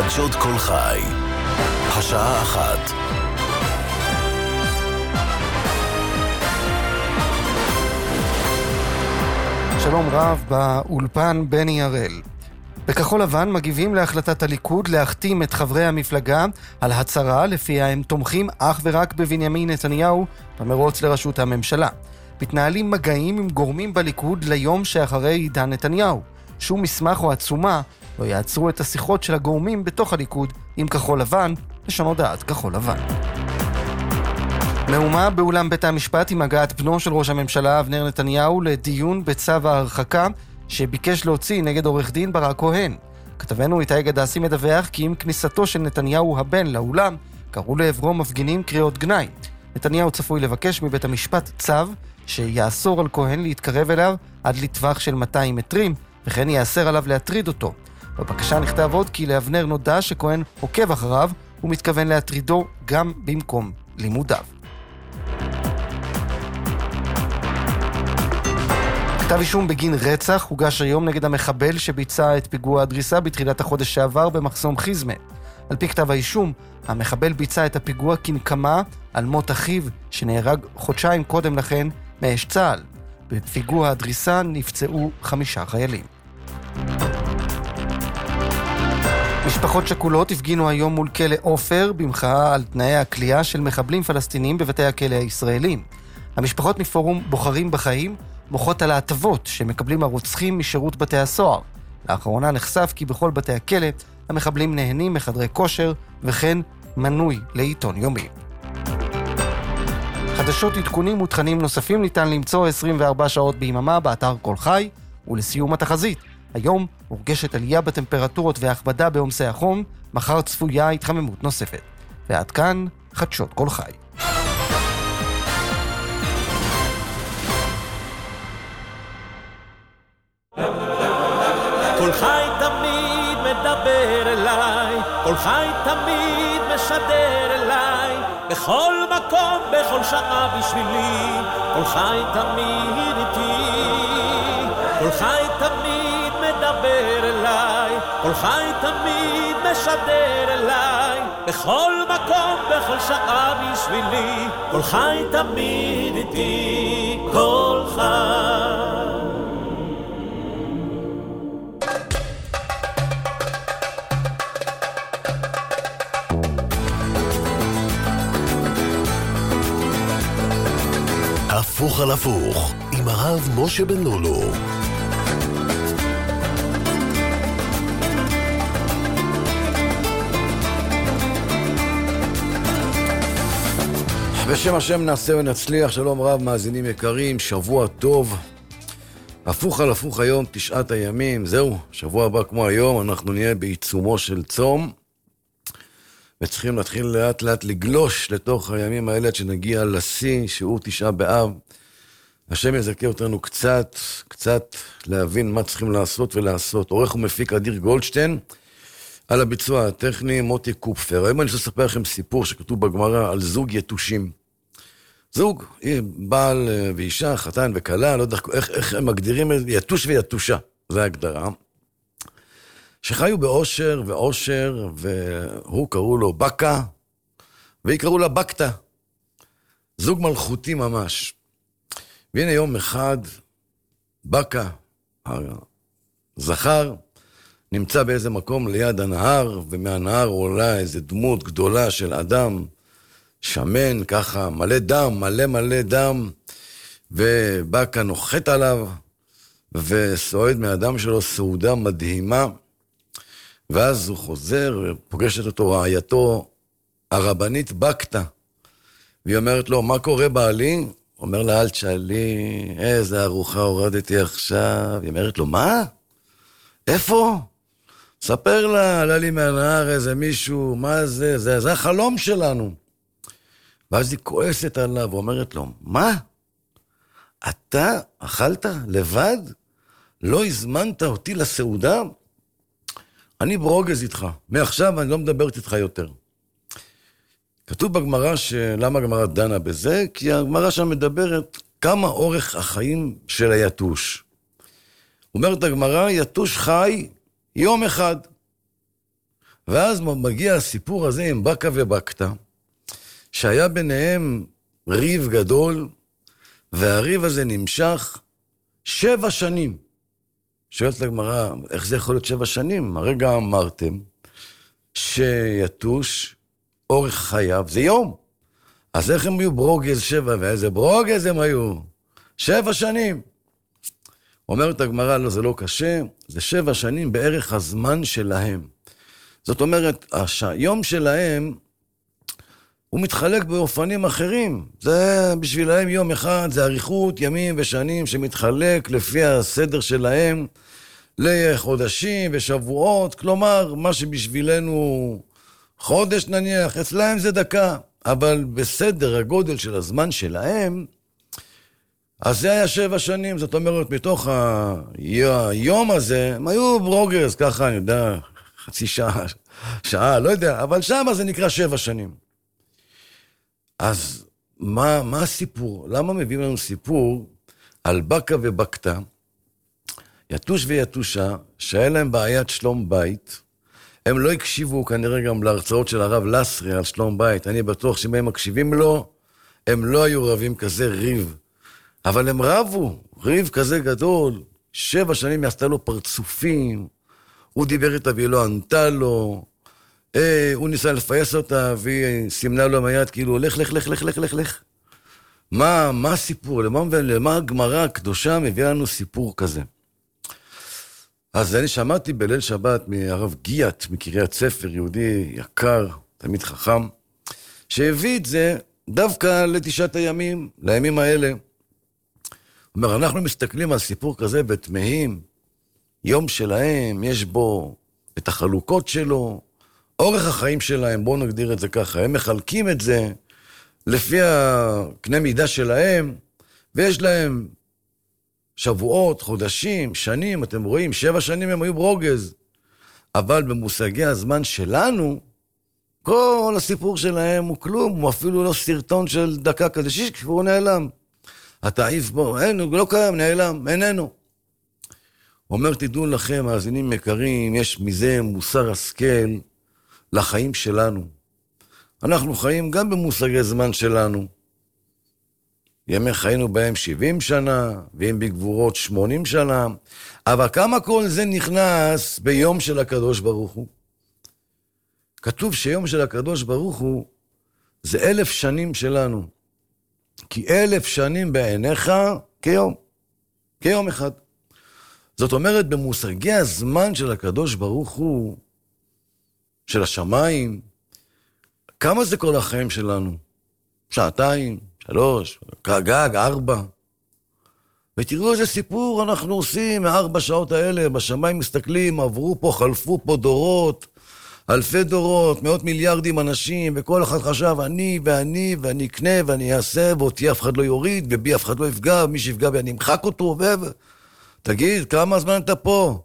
חדשות כל חי. השעה 1. שלום רב, באולפן בני הראל. בכחול לבן מגיבים להחלטת הליכוד להחתים את חברי המפלגה על הצהרה לפיה הם תומכים אך ורק בבנימין נתניהו במרוץ לראשות הממשלה. מתנהלים מגעים עם גורמים בליכוד ליום שאחרי עידן נתניהו. שום מסמך או עצומה לא יעצרו את השיחות של הגורמים בתוך הליכוד עם כחול לבן, לשון הודעת כחול לבן. מהומה באולם בית המשפט עם הגעת בנו של ראש הממשלה אבנר נתניהו לדיון בצו ההרחקה שביקש להוציא נגד עורך דין ברק כהן. כתבנו איתי גדסי מדווח כי עם כניסתו של נתניהו הבן לאולם קראו לעברו מפגינים קריאות גנאי. נתניהו צפוי לבקש מבית המשפט צו שיאסור על כהן להתקרב אליו עד לטווח של 200 מטרים, וכן יאסר עליו להטריד אותו. בבקשה נכתב עוד כי לאבנר נודע שכהן עוקב אחריו ומתכוון להטרידו גם במקום לימודיו. כתב אישום בגין רצח הוגש היום נגד המחבל שביצע את פיגוע הדריסה בתחילת החודש שעבר במחסום חיזמה. על פי כתב האישום, המחבל ביצע את הפיגוע כנקמה על מות אחיו שנהרג חודשיים קודם לכן מאש צה"ל. בפיגוע הדריסה נפצעו 5 חיילים. משפחות שכולות הפגינו היום מול כלא עופר במחאה על תנאי הכליאה של מחבלים פלסטינים בבתי הכלא הישראלים. המשפחות מפורום בוחרים בחיים מוחות על ההטבות שמקבלים הרוצחים משירות בתי הסוהר. לאחרונה נחשף כי בכל בתי הכלא המחבלים נהנים מחדרי כושר וכן מנוי לעיתון יומי. חדשות, עדכונים ותכנים נוספים ניתן למצוא 24 שעות ביממה באתר כל חי. ולסיום התחזית, היום מורגשת עלייה בטמפרטורות והכבדה בעומסי החום, מחר צפויה התחממות נוספת. ועד כאן חדשות כל חי. כל חי תמיד מדבר אליי, כל חי תמיד משדר אליי, בכל מקום, בכל שעה בשבילי, כל חי תמיד איתי, כל חי תמיד מדבר אליי, כל חי תמיד משדר אליי, בכל מקום, בכל שעה בשבילי, כל חי תמיד איתי, כל חי. הפוך על הפוך עם הרב משה בן לולו. בשם השם נעשה ונצליח. שלום רב מאזינים יקרים, שבוע טוב. הפוך על הפוך היום 9 הימים. זהו, שבוע הבא כמו היום אנחנו נהיה בעיצומו של צום, וצריכים להתחיל לאט לאט לגלוש לתוך הימים האלה עד שנגיע לשיא שהוא 9 באב. השם יזכה אותנו קצת להבין מה צריכים לעשות ולעשות. עורך ומפיק אדיר גולדשטיין, על הביצוע הטכני מוטי קופפר. היום אני רוצה לספר לכם סיפור שכתוב בגמרא על זוג יתושים. זוג, בעל ואישה, חתן וכלה, לא יודע איך הם מגדירים, יתוש ויתושה, זו ההגדרה. שחיו באושר ואושר, והוא קראו לו בקה, והיא קראו לה בקתה. זוג מלכותי ממש. והנה יום אחד, בקה, הזכר, נמצא באיזה מקום ליד הנהר, ומהנהר עולה איזו דמות גדולה של אדם, שמן, ככה, מלא דם, מלא דם, ובקה נוחת עליו, וסועד מהאדם שלו סעודה מדהימה, ואז הוא חוזר ופוגשת אותו רעייתו, הרבנית בקתה, והיא אומרת לו, מה קורה בעלי? הוא אומר לה, אל תשאלי, איזה ארוחה הורדתי עכשיו. היא אומרת לו, מה? איפה? ספר לה, עלה לי מהנהר איזה מישהו, מה זה? זה החלום שלנו. ואז היא כועסת עליו ואומרת לו, מה? אתה אכלת לבד? לא הזמנת אותי לסעודה? אני ברוגז איתך, מעכשיו אני לא מדברת איתך יותר. כתוב בגמרא למה הגמרא דנה בזה? כי הגמרא שם מדברת כמה אורך החיים של היתוש. אומרת הגמרא, יתוש חי יום אחד. ואז מגיע הסיפור הזה עם בקה ובקתה, שהיה ביניהם ריב גדול, והריב הזה נמשך 7 שנים. שואלת לגמרא, איך זה יכול להיות 7 שנים? הרגע אמרתם שיתוש אורך חייו זה יום. אז איך הם היו ברוגז 7, ואיזה ברוגז הם היו? 7 שנים. אומרת הגמרא, לא, זה לא קשה, זה 7 שנים בערך הזמן שלהם. זאת אומרת, היום שלהם הוא מתחלק באופנים אחרים. זה בשבילהם יום אחד, זה אריכות ימים ושנים שמתחלק לפי הסדר שלהם לחודשים ושבועות. כלומר, מה שבשבילנו חודש נניח, אצלהם זה דקה. אבל בסדר הגודל של הזמן שלהם, אז זה היה 7 שנים. זאת אומרת, מתוך היום הזה, הם היו ברוגז, ככה אני יודע, חצי שעה, לא יודע, אבל שם זה נקרא 7 שנים. אז מה הסיפור? למה מביאים לנו סיפור על בקה ובקתה, יתוש ויתושה, שהיה להם בעיית שלום בית? הם לא הקשיבו כנראה גם להרצאות של הרב לסרי על שלום בית. אני בטוח שאם הם מקשיבים לו, הם לא היו רבים כזה ריב. אבל הם רבו, ריב כזה גדול, 7 שנים עשתה לו פרצופים, הוא דיבר איתה והיא לא ענתה לו, הוא ניסה לפייס אותה והיא סימנה לו מהיד כאילו, לך. מה הסיפור? למה הגמרא הקדושה מביאה לנו סיפור כזה? אז אני שמעתי בליל שבת מהרב גיאת, מקריית ספר, יהודי יקר, תמיד חכם, שהביא את זה דווקא ל9 הימים, לימים האלה. הוא אומר, אנחנו מסתכלים על סיפור כזה ותמהים, יום שלהם, יש בו את החלוקות שלו, אורך החיים שלהם, בואו נגדיר את זה ככה, הם מחלקים את זה לפי הקנה מידה שלהם, ויש להם שבועות, חודשים, שנים, אתם רואים, 7 שנים הם היו ברוגז, אבל במושגי הזמן שלנו, כל הסיפור שלהם הוא כלום, הוא אפילו לא סרטון של דקה כזה, כבר נעלם. אתה עיף בו, הוא לא קיים, נעלם, איננו. אומר, תדעו לכם, מאזינים יקרים, יש מזה מוסר השכל לחיים שלנו. אנחנו חיים גם במושגי זמן שלנו. ימי חיינו בהם 70 שנה, ואם בגבורות 80 שנה, אבל כמה כל זה נכנס ביום של הקדוש ברוך הוא? כתוב שיום של הקדוש ברוך הוא זה 1000 שנים שלנו. כי 1000 שנים בעיניך כיום אחד. זאת אומרת, במושגי הזמן של הקדוש ברוך הוא, של השמיים, כמה זה כל החיים שלנו? 2, 3, גג, 4. ותראו איזה סיפור אנחנו עושים 4 שעות האלה, בשמיים מסתכלים, עברו פה, חלפו פה דורות, אלפי דורות, 100 מיליארדים אנשים, וכל אחד חשב, ואני אקנה, ואני אעשה, ואותי אף אחד לא יוריד, ובי אף אחד לא יפגע, ומי שיפגע בי אני אמחק אותו, תגיד, כמה זמן אתה פה?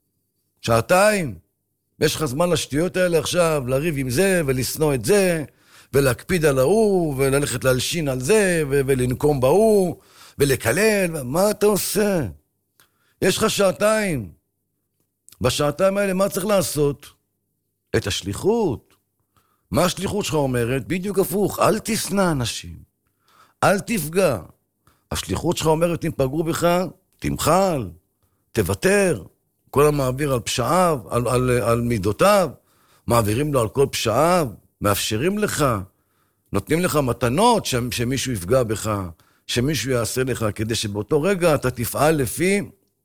2 יש לך זמן לשטויות האלה עכשיו, לריב עם זה, ולסנוע את זה, ולהקפיד על ההוא, וללכת להלשין על זה, ולנקום בהוא, ולקלל, מה אתה עושה? יש לך 2 בשעתיים האלה, מה צריך לעשות? את השליחות. מה השליחות שלך אומרת? בדיוק הפוך, אל תשנא אנשים, אל תפגע. השליחות שלך אומרת, אם פגעו בך, תמחל, תוותר. כל המעביר על פשעיו, על מידותיו, מעבירים לו על כל פשעיו, מאפשרים לך, נותנים לך מתנות שמישהו יפגע בך, שמישהו יעשה לך, כדי שבאותו רגע אתה תפעל לפי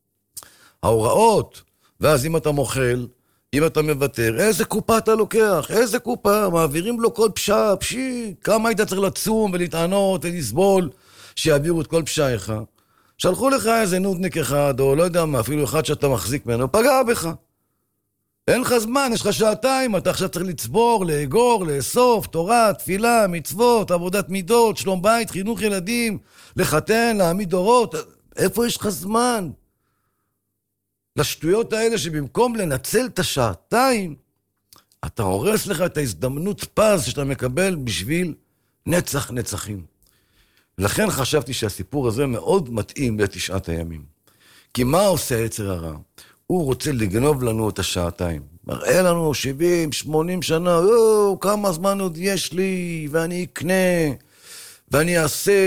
ההוראות. ואז אם אתה מוכל, אם אתה מוותר, איזה קופה אתה לוקח? איזה קופה? מעבירים לו כל פשע, כמה היית צריך לצום ולהתענות ולסבול שיעבירו את כל פשעיך? שלחו לך איזה נודניק אחד, או לא יודע מה, אפילו אחד שאתה מחזיק ממנו, פגע בך. אין לך זמן, יש לך 2, אתה עכשיו צריך לצבור, לאגור, לאסוף, תורה, תפילה, מצוות, עבודת מידות, שלום בית, חינוך ילדים, לחתן, להעמיד דורות. איפה יש לך זמן? לשטויות האלה שבמקום לנצל את 2, אתה הורס לך את ההזדמנות פז שאתה מקבל בשביל נצח נצחים. לכן חשבתי שהסיפור הזה מאוד מתאים ל9 הימים. כי מה עושה יצר הרע? הוא רוצה לגנוב לנו את 2. מראה לנו 70, 80 שנה, כמה זמן עוד יש לי, ואני אקנה, ואני אעשה,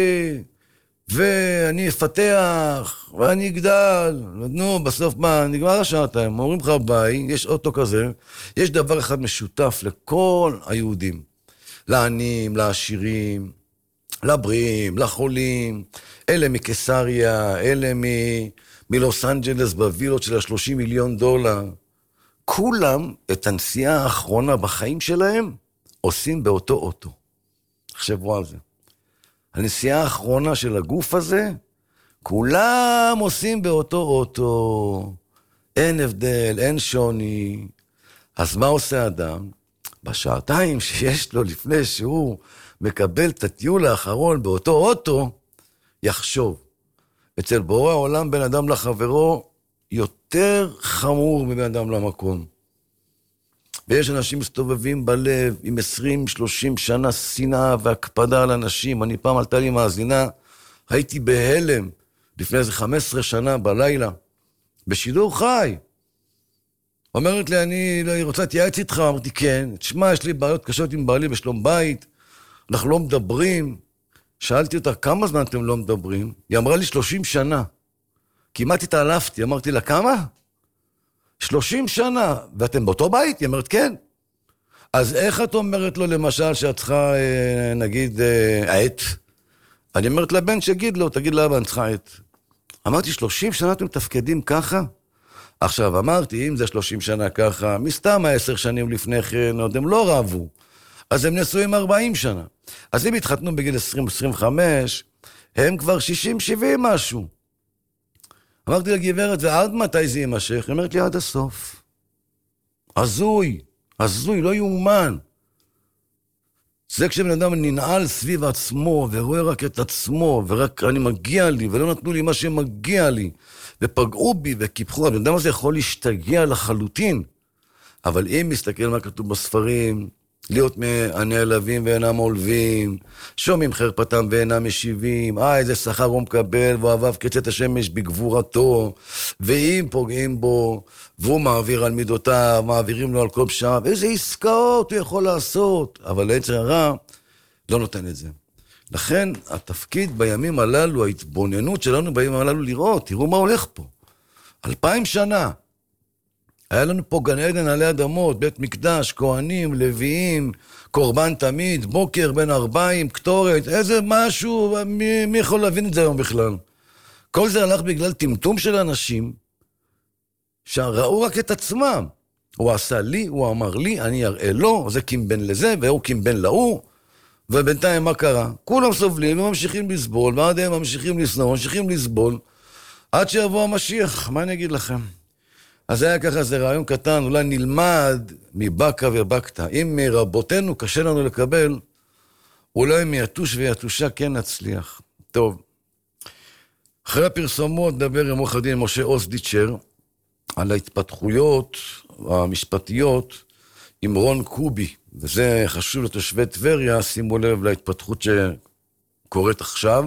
ואני אפתח, ואני אגדל. נו, בסוף מה, נגמר השעתיים, אומרים לך ביי, יש אוטו כזה, יש דבר אחד משותף לכל היהודים, לעניים, לעשירים, לבריאים, לחולים, אלה מקיסריה, אלה מלוס אנג'לס בווילות של $30 מיליון, כולם את הנסיעה האחרונה בחיים שלהם עושים באותו אוטו. תחשבו על זה. הנסיעה האחרונה של הגוף הזה, כולם עושים באותו אוטו. אין הבדל, אין שוני. אז מה עושה אדם? בשעתיים שיש לו לפני שהוא מקבל את הטיול האחרון באותו אוטו, יחשוב. אצל בורא העולם בין אדם לחברו יותר חמור מבן אדם למקום. ויש אנשים מסתובבים בלב עם 20-30 שנה שנאה והקפדה על אנשים. אני פעם עלתה לי מאזינה, הייתי בהלם לפני איזה 15 שנה בלילה, בשידור חי. אומרת לי, אני רוצה להתייעץ איתך. אמרתי, כן. תשמע, יש לי בעיות קשות עם בעלי בשלום בית, אנחנו לא מדברים. שאלתי אותה, כמה זמן אתם לא מדברים? היא אמרה לי 30 שנה. כמעט התעלפתי, אמרתי לה, כמה? 30 שנה, ואתם באותו בית? היא אמרת, כן. אז איך את אומרת לו, למשל, שאת צריכה, נגיד, עט? אני אומרת לבן שיגיד לו, תגיד לאבא, אני צריכה עט. אמרתי, 30 שנה אתם מתפקדים ככה? עכשיו, אמרתי, אם זה 30 שנה ככה, מסתם 10 שנים לפני כן, עוד הם לא רבו. אז הם נשואים 40 שנה. אז אם התחתנו בגיל 20-25, הם כבר 60-70 משהו. אמרתי לגברת, ועד מתי זה יימשך? היא אומרת לי, עד הסוף. הזוי, לא יאומן. זה כשבן אדם ננעל סביב עצמו, ורואה רק את עצמו, ורק אני מגיע לי, ולא נתנו לי מה שמגיע לי, ופגעו בי וקיפחו. הבן אדם הזה יכול להשתגע לחלוטין. אבל אם מסתכל מה כתוב בספרים, להיות הנעלבים ואינם עולבים, שומעים חרפתם ואינם משיבים, איזה שכר הוא מקבל, ואוהביו כצאת השמש בגבורתו, ואם פוגעים בו, והוא מעביר על מידותיו, מעבירים לו על כל פשעיו, איזה עסקאות הוא יכול לעשות, אבל היצר הרע לא נותן את זה. לכן התפקיד בימים הללו, ההתבוננות שלנו בימים הללו לראות, תראו מה הולך פה. 2000 שנה. היה לנו פה גן עדן עלי אדמות, בית מקדש, כהנים, לוויים, קורבן תמיד, בוקר בין 40, קטורת, איזה משהו, מי יכול להבין את זה היום בכלל? כל זה הלך בגלל טמטום של אנשים, שראו רק את עצמם. הוא עשה לי, הוא אמר לי, אני אראה לו, זה קימבן לזה, והוא קימבן להוא, ובינתיים מה קרה? כולם סובלים וממשיכים לסבול, ועד הם ממשיכים לסנוע, ממשיכים לסבול, עד שיבוא המשיח, מה אני אגיד לכם? אז היה ככה, זה רעיון קטן, אולי נלמד מבקה ובקתה. אם מרבותינו קשה לנו לקבל, אולי מיתוש ויתושה כן נצליח. טוב, אחרי הפרסומות דבר עם עורך הדין משה אוסדיצ'ר על ההתפתחויות המשפטיות עם רון קובי, וזה חשוב לתושבי טבריה, שימו לב להתפתחות שקורית עכשיו.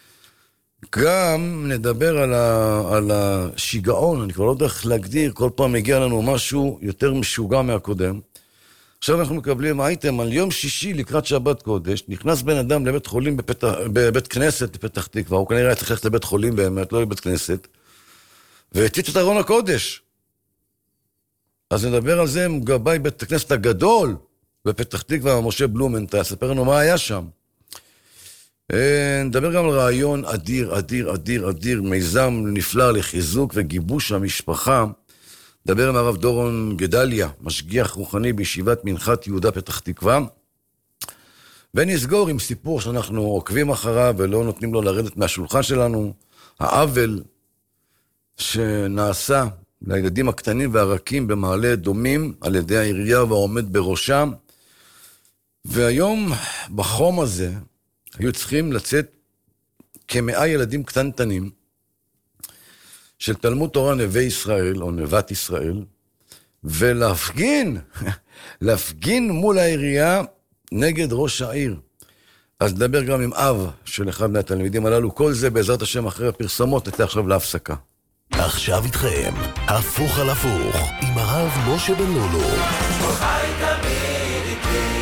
גם נדבר על השיגעון, אני כבר לא יודע איך להגדיר, כל פעם מגיע לנו משהו יותר משוגע מהקודם. עכשיו אנחנו מקבלים אייטם על יום שישי לקראת שבת קודש, נכנס בן אדם לבית חולים בבית כנסת בפתח תקווה, הוא כנראה היה צריך ללכת לבית חולים באמת, לא לבית כנסת, והציץ את ארון הקודש. אז נדבר על זה עם גבאי בית הכנסת הגדול בפתח תקווה, משה בלומנטל, ספר לנו מה היה שם. נדבר גם על רעיון אדיר, מיזם נפלא לחיזוק וגיבוש המשפחה. נדבר עם הרב דורון גדליה, משגיח רוחני בישיבת מנחת יהודה פתח תקווה. ונסגור עם סיפור שאנחנו עוקבים אחריו ולא נותנים לו לרדת מהשולחן שלנו. העוול שנעשה לילדים הקטנים והרכים במעלה אדומים על ידי העירייה והעומד בראשם. והיום בחום הזה היו צריכים לצאת כ100 ילדים קטנטנים של תלמוד תורה נווה ישראל, או נבת ישראל, ולהפגין, להפגין מול העירייה נגד ראש העיר. אז נדבר גם עם אב של אחד מהתלמידים הללו, כל זה בעזרת השם אחרי הפרסומות, נצא עכשיו להפסקה. עכשיו איתכם, הפוך על הפוך, עם הרב משה בן לולו. כל חי תמיד איתי.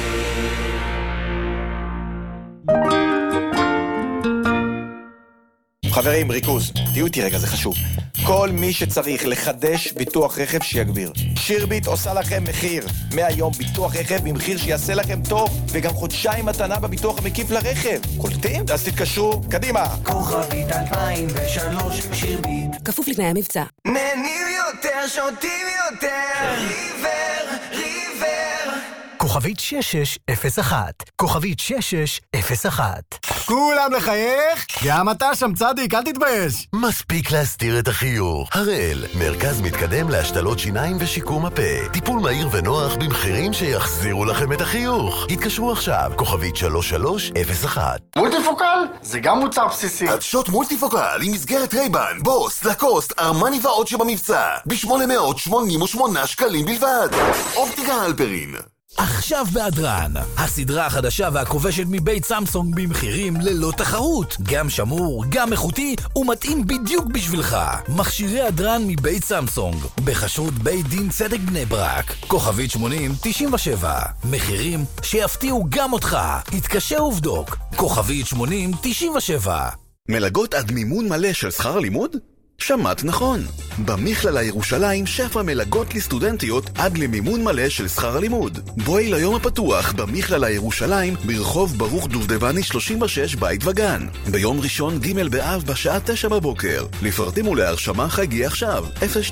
חברים, ריכוז, תהיו איתי רגע, זה חשוב. כל מי שצריך לחדש ביטוח רכב שיגביר. שירביט עושה לכם מחיר. מהיום ביטוח רכב במחיר שיעשה לכם טוב, וגם חודשיים מתנה בביטוח המקיף לרכב. קולטים? אז תתקשרו, קדימה. כוכבית 2003 שירביט. כפוף לתנאי המבצע. נהנים יותר, שותים יותר. ריבר. כוכבית 6601. כוכבית 6601. כולם לחייך? גם אתה שם צדיק, אל תתבייש. מספיק להסתיר את החיוך. הראל, מרכז מתקדם להשתלות שיניים ושיקום הפה. טיפול מהיר ונוח במחירים שיחזירו לכם את החיוך. התקשרו עכשיו, כוכבית 3301. מולטיפוקל? זה גם מוצר בסיסי. עדשות מולטיפוקל עם מסגרת רייבן, בוס, לקוסט, ארמני ועוד שבמבצע. ב-888 שקלים בלבד. אופטיקה הלפרין. עכשיו בהדרן, הסדרה החדשה והכובשת מבית סמסונג במחירים ללא תחרות. גם שמור, גם איכותי ומתאים בדיוק בשבילך. מכשירי הדרן מבית סמסונג, בחשרות בית דין צדק בני ברק. כוכבית 8097. מחירים שיפתיעו גם אותך. התקשר ובדוק. כוכבית 8097. מלגות עד מימון מלא של שכר לימוד? שמעת נכון. במכללה ירושלים שפע מלגות לסטודנטיות עד למימון מלא של שכר הלימוד. בואי ליום הפתוח במכללה ירושלים ברחוב ברוך דובדבני 36 בית וגן. ביום ראשון ג' באב בשעה 9 בבוקר. לפרטים ולהרשמה חגי עכשיו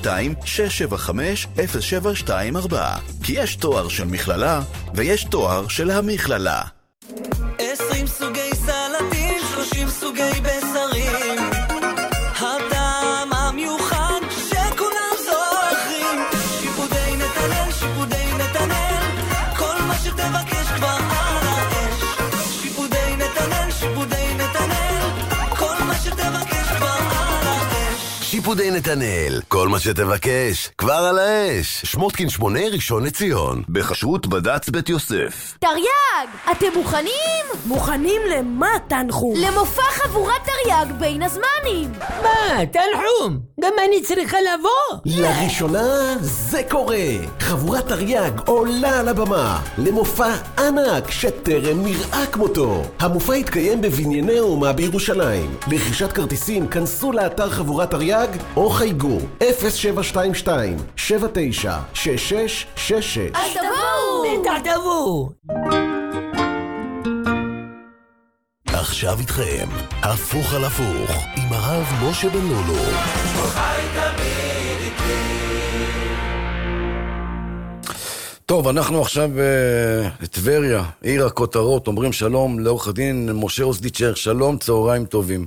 02-675-0724. כי יש תואר של מכללה ויש תואר של המכללה. 20 סוגי סלטים, 30 סוגי בשרים. הטעם המיוחד שכולם זוכרים. שיפודי נתנאל, כל מה שתבקש כבר על האש. שיפודי נתנאל, כל מה שתבקש כבר על האש. שיפודי נתנאל, כל מה שתבקש, כבר על האש. שמותקין 8 ראשון לציון, בחשרות בד"ץ בית יוסף. תרי"ג, אתם מוכנים? מוכנים למה תנחום? למופע חבורת תרי"ג בין הזמנים. מה, תנחום? גם אני צריכה לבוא? לראשונה זה קורה. חבורת תרי"ג עולה על הבמה למופע ענק שטרם נראה כמותו. המופע יתקיים בבנייני האומה בירושלים. לרכישת כרטיסים כנסו לאתר חבורת תרי"ג או חייגו 0722 79 6666. אז תבואו! בטח תבואו! עכשיו איתכם, הפוך על הפוך, עם הרב משה בן לולו. כל חי תמיד איתי. טוב, אנחנו עכשיו בטבריה, עיר הכותרות. אומרים שלום לעורך הדין משה אוסדיצ'ר. שלום, צהריים טובים.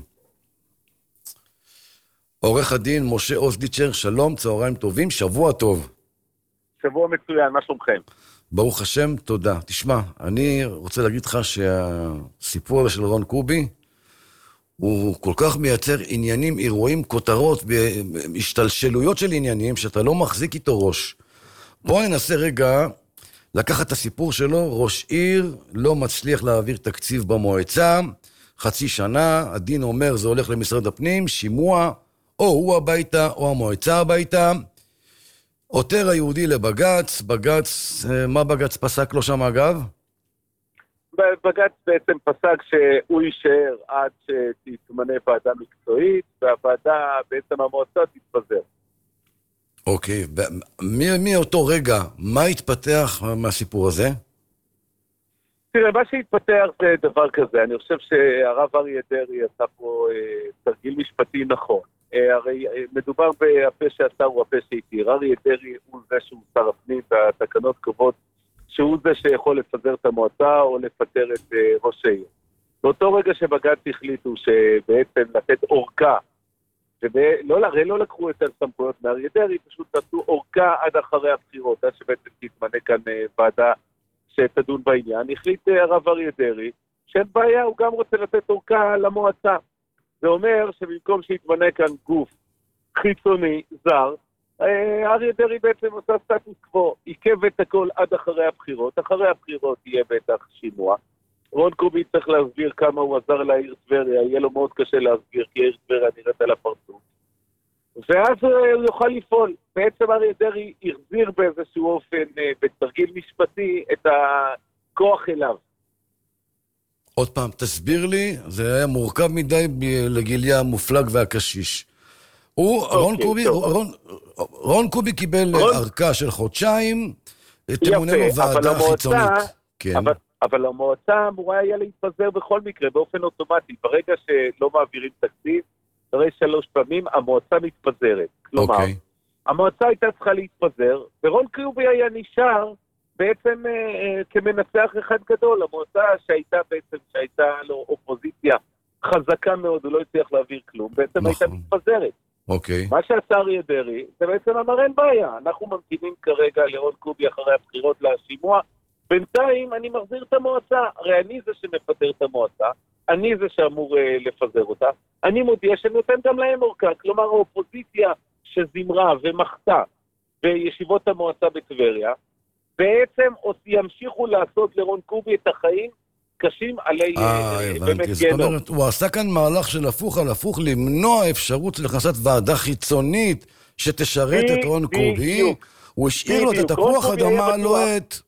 עורך הדין משה אוסדיצ'ר, שלום, צהריים טובים, שבוע טוב. שבוע מצוין, מה שלומכם? ברוך השם, תודה. תשמע, אני רוצה להגיד לך שהסיפור הזה של רון קובי, הוא כל כך מייצר עניינים, אירועים, כותרות, השתלשלויות של עניינים, שאתה לא מחזיק איתו ראש. בוא ננסה רגע לקחת את הסיפור שלו. ראש עיר לא מצליח להעביר תקציב במועצה, חצי שנה, הדין אומר זה הולך למשרד הפנים, שימוע, או הוא הביתה או המועצה הביתה. עותר היהודי לבגץ, בגץ, מה בגץ פסק לו שם אגב? בגץ בעצם פסק שהוא יישאר עד שתתמנה ועדה מקצועית, והוועדה בעצם המועצה תתפזר. אוקיי, מאותו רגע, מה התפתח מהסיפור הזה? תראה, מה שהתפתח זה דבר כזה, אני חושב שהרב אריה דרעי עשה פה תרגיל משפטי נכון. הרי מדובר בפה שעשה הוא הפה שהתיר. אריה דרעי הוא זה שהוא שר הפנים, והתקנות קובעות שהוא זה שיכול לפזר את המועצה או לפטר את ראש העיר. באותו רגע שבג"ץ החליטו שבעצם לתת אורכה, לא לקחו את הסמכויות מאריה דרעי, פשוט נתנו אורכה עד אחרי הבחירות, עד שבעצם תתמנה כאן ועדה שתדון בעניין. החליט הרב אריה דרעי שאין בעיה, הוא גם רוצה לתת אורכה למועצה. זה אומר שבמקום שיתמנה כאן גוף חיצוני, זר, אריה דרעי בעצם עושה סטטוס קוו, עיכב את הכל עד אחרי הבחירות. אחרי הבחירות יהיה בטח שימוע. רון קובי צריך להסביר כמה הוא עזר לעיר טבריה, יהיה לו מאוד קשה להסביר, כי העיר טבריה נראית על הפרצוף. ואז הוא יוכל לפעול. בעצם אריה דרעי החזיר באיזשהו אופן, בתרגיל משפטי, את הכוח אליו. עוד פעם, תסביר לי, זה היה מורכב מדי לגיליה המופלג והקשיש. רון קובי קיבל ארכה של חודשיים, תמוננו ועדה חיצונית. אבל המועצה אמורה היה להתפזר בכל מקרה, באופן אוטומטי. ברגע שלא מעבירים תקציב, אחרי 3 פעמים, המועצה מתפזרת. כלומר, המועצה הייתה צריכה להתפזר, ורון קובי היה נשאר בעצם כמנצח אחד גדול. המועצה שהייתה לו אופוזיציה חזקה מאוד, הוא לא הצליח להעביר כלום, בעצם הייתה מתפזרת. מה שעשה אריה דרעי, זה בעצם אמר אין בעיה, אנחנו ממתינים כרגע לרון קובי אחרי הבחירות לשימוע, בינתיים אני מחזיר את המועצה, הרי אני זה שמפטר את המועצה, אני זה שאמור לפזר אותה, אני מודיע שנותן גם להם אורכה, כלומר האופוזיציה שזמרה ומחתה בישיבות המועצה בטבריה, בעצם ימשיכו לעשות לרון קובי את החיים קשים עלי באמת זאת אומרת, הוא עשה כאן מהלך של הפוך על הפוך, למנוע אפשרות של הכנסת ועדה חיצונית שתשרת את רון קובי. הוא השאיר לו את התפוח אדמה הלוהט,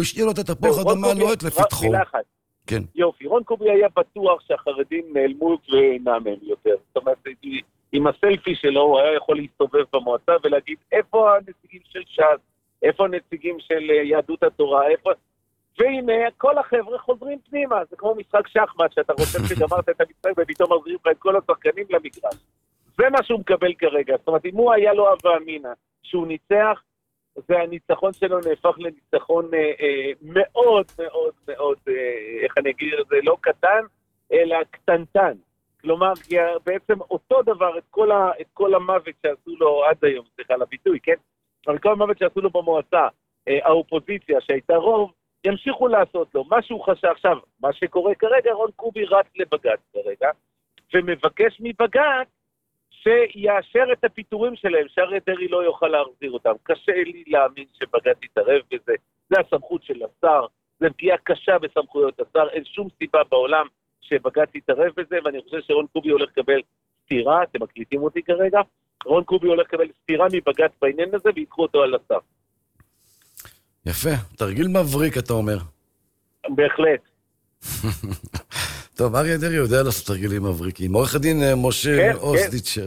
לפתחו. יופי, רון קובי היה בטוח שהחרדים נעלמו ונעמם יותר. זאת אומרת, עם הסלפי שלו הוא היה יכול להסתובב במועצה ולהגיד איפה הנציגים של ש"ס, איפה הנציגים של יהדות התורה, והנה, כל החבר'ה חוזרים פנימה. זה כמו משחק שחמט, שאתה חושב שגמרת את המשחק ופתאום מחזירים לך את כל השחקנים למגרש. זה מה שהוא מקבל כרגע. זאת אומרת, אם הוא היה לו אבא אמינה שהוא ניצח, זה הניצחון שלו נהפך לניצחון מאוד מאוד מאוד, איך אני אגיד, זה לא קטן, אלא קטנטן. כלומר, בעצם אותו דבר, את כל המוות שעשו לו עד היום, סליחה לביטוי, כן? אבל כל המוות שעשו לו במועצה, האופוזיציה שהייתה רוב, ימשיכו לעשות לו. מה שהוא חשב עכשיו, מה שקורה כרגע, רון קובי רץ לבג"ץ כרגע, ומבקש מבג"ץ שיאשר את הפיטורים שלהם, שאריה דרעי לא יוכל להחזיר אותם. קשה לי להאמין שבג"ץ יתערב בזה, זה הסמכות של השר, זה פגיעה קשה בסמכויות השר, אין שום סיבה בעולם שבג"ץ יתערב בזה, ואני חושב שרון קובי הולך לקבל סתירה, אתם מקליטים אותי כרגע, רון קובי הולך לקבל סתירה מבג"ץ בעניין הזה, ויקחו אותו על השר. יפה, תרגיל מבריק אתה אומר. בהחלט. טוב, אריה דרעי יודע לעשות תרגילים מבריקים. עורך הדין משה אוסדיצ'ר.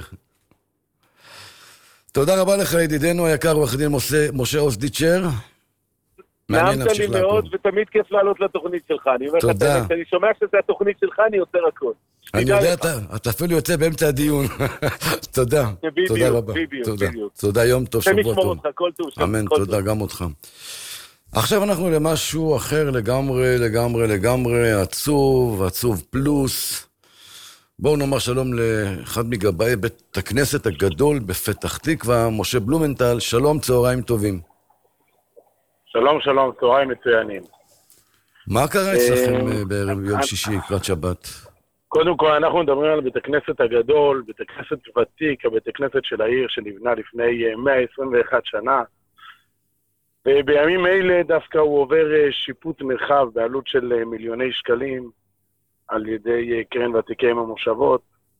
תודה רבה לך ידידנו היקר, עורך הדין משה אוסדיצ'ר. נעמת לי מאוד, ותמיד כיף לעלות לתוכנית שלך. תודה. אני שומע שזה התוכנית שלך, אני יוצא הכל. אני יודע, אתה אפילו יוצא באמצע הדיון. תודה. תודה רבה. תודה, יום טוב, שבוע טוב. אמן, תודה גם אותך. עכשיו אנחנו למשהו אחר לגמרי, עצוב פלוס. בואו נאמר שלום לאחד מגבאי בית הכנסת הגדול בפתח תקווה, משה בלומנטל. שלום, צהריים טובים. שלום, צהריים מצוינים. מה קרה אצלכם בערב יום שישי לקראת שבת? קודם כל, אנחנו מדברים על בית הכנסת הגדול, בית הכנסת ותיק, הבית הכנסת של העיר שנבנה לפני 121 שנה. ובימים אלה דווקא הוא עובר שיפוט מרחב בעלות של מיליוני שקלים על ידי קרן ותיקי המושבות.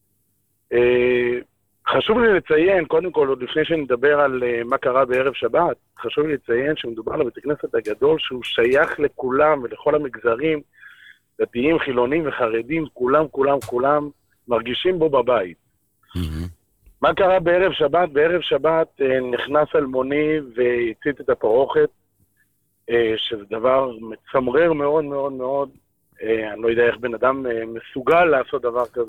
חשוב לי לציין, קודם כל, עוד לפני שנדבר על מה קרה בערב שבת, חשוב לי לציין שמדובר על בית הכנסת הגדול שהוא שייך לכולם ולכל המגזרים, דתיים, חילונים וחרדים, כולם מרגישים בו בבית. מה קרה בערב שבת? בערב שבת נכנס אלמוני והצית את הפרוכת, שזה דבר מצמרר מאוד מאוד מאוד. אני לא יודע איך בן אדם מסוגל לעשות דבר כזה.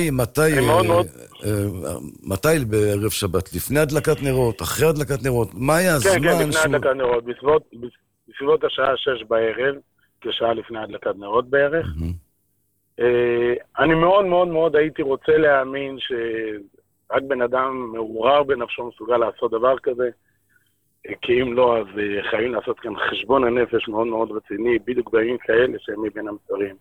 מתי בערב שבת? לפני הדלקת נרות? אחרי הדלקת נרות? מה היה הזמן? כן, לפני הדלקת נרות. בסביבות השעה 6 בערב, כשעה לפני הדלקת נרות בערך. אני מאוד מאוד מאוד הייתי רוצה להאמין רק בן אדם מעורר בנפשו מסוגל לעשות דבר כזה, כי אם לא, אז חייבים לעשות כאן חשבון הנפש מאוד מאוד רציני, בדיוק בימים כאלה שהם מבין המצרים.